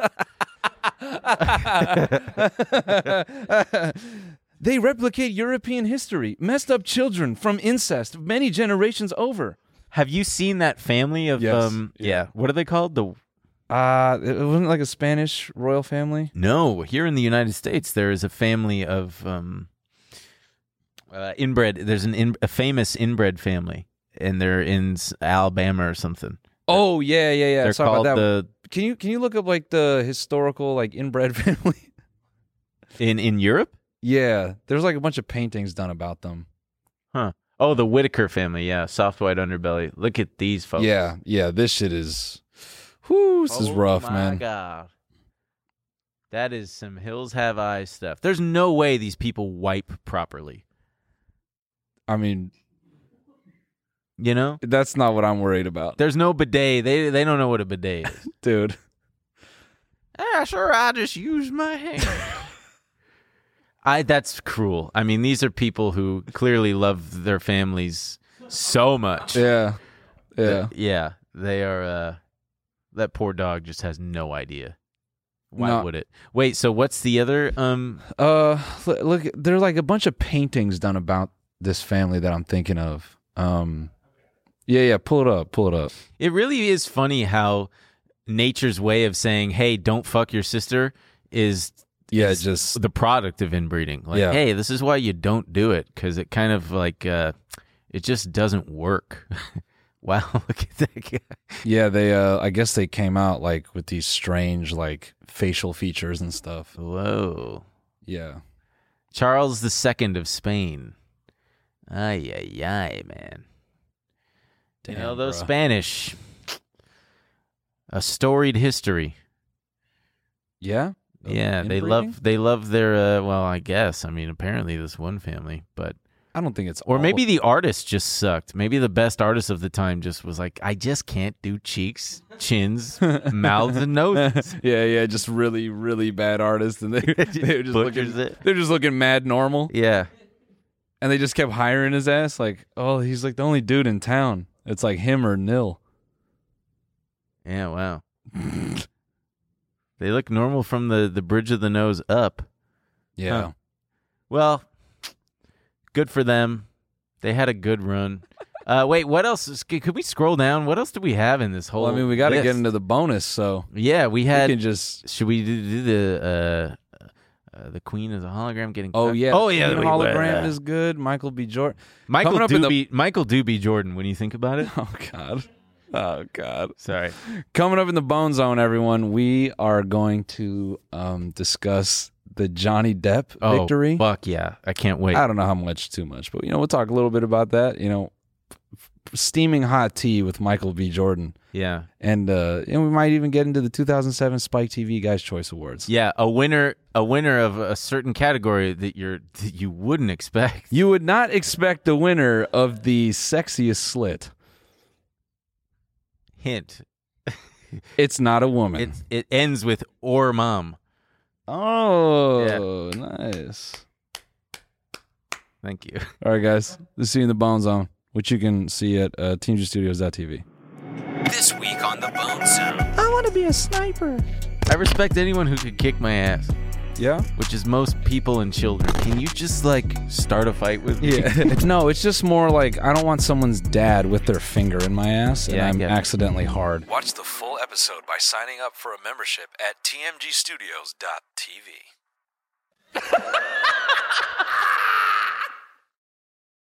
They replicate European history. Messed up children from incest many generations over. Have you seen that family of Yes. um yeah, what are they called? The Uh, it wasn't like a Spanish royal family. No, here in the United States there is a family of um uh, inbred. There's an in, a famous inbred family and they're in s- Alabama or something. Oh yeah, yeah, yeah. They're Sorry called about that. the Can you can you look up like the historical like inbred family? in in Europe? Yeah, there's like a bunch of paintings done about them. Huh. Oh, the Whitaker family. Yeah, soft white underbelly. Look at these folks. Yeah, yeah. This shit is, whoo, this is Oh rough, my man. God. That is some Hills Have Eyes stuff. There's no way these people wipe properly. I mean, you know, that's not what I'm worried about. There's no bidet. They they don't know what a bidet is, dude. Ah, sure. I just use my hand. I. That's cruel. I mean, these are people who clearly love their families so much. Yeah, yeah, that- yeah. They are. Uh, that poor dog just has no idea. Why No. would it? Wait. So what's the other? Um. Uh, look, look, there's like a bunch of paintings done about this family that I'm thinking of. Um, yeah, yeah. Pull it up. Pull it up. It really is funny how nature's way of saying, "Hey, don't fuck your sister," is yeah, is just the product of inbreeding. Like, Yeah. hey, this is why you don't do it because it kind of like uh, it just doesn't work. Wow, look at that guy. Yeah, they. Uh, I guess they came out like with these strange like facial features and stuff. Whoa. Yeah. Charles the Second of Spain. Ay ay ay, man. you know Damn, those bruh. Spanish. A storied history. Yeah. Of Yeah, they inbreeding? love they love their uh, well, I guess. I mean, apparently this one family, but I don't think it's or all maybe of- the artist just sucked. Maybe the best artist of the time just was like, I just can't do cheeks, chins, mouths, and noses. yeah, yeah, just really, really bad artists, and they they were just Butchers looking, it. they're just looking mad normal, Yeah. and they just kept hiring his ass. Like, oh, he's like the only dude in town. It's like him or nil. Yeah, wow. They look normal from the, the bridge of the nose up. Yeah. Huh. Well, good for them. They had a good run. Uh, wait, what else? is- Could we scroll down? What else do we have in this whole Well, I mean, we got to list? get into the bonus. So Yeah, we had. can just. Should we do, do the uh, uh, the Queen as a hologram getting? Oh cut? yeah. oh yeah. The we- hologram uh, is good. Michael B. Jordan. Michael Coming up in the- Doobie. Michael Doobie Jordan. When you think about it, Oh God. Oh God. sorry. Coming up in the Bone Zone, everyone, we are going to um, discuss the Johnny Depp Oh, victory. fuck yeah! I can't wait. I don't know how much, too much, but you know, we'll talk a little bit about that. You know, f- steaming hot tea with Michael B. Jordan, Yeah, and uh, and we might even get into the two thousand seven Spike T V Guys Choice Awards. yeah. A winner, a winner of a certain category that you're that you wouldn't expect. You would not expect the winner of the sexiest slit. Hint: It's not a woman. it it ends with or mom. oh, nice. Thank you. All right, guys. This is See you in the Bone Zone, which you can see at uh, team g studios dot t v. This week on the Bone Zone. I want to be a sniper. I respect anyone who could kick my ass, Yeah? which is most people and children. Can you just like start a fight with me? Yeah. No, it's just more like I don't want someone's dad with their finger in my ass and Yeah, I I'm get it. accidentally hard. Watch the full episode by signing up for a membership at t m g studios dot t v.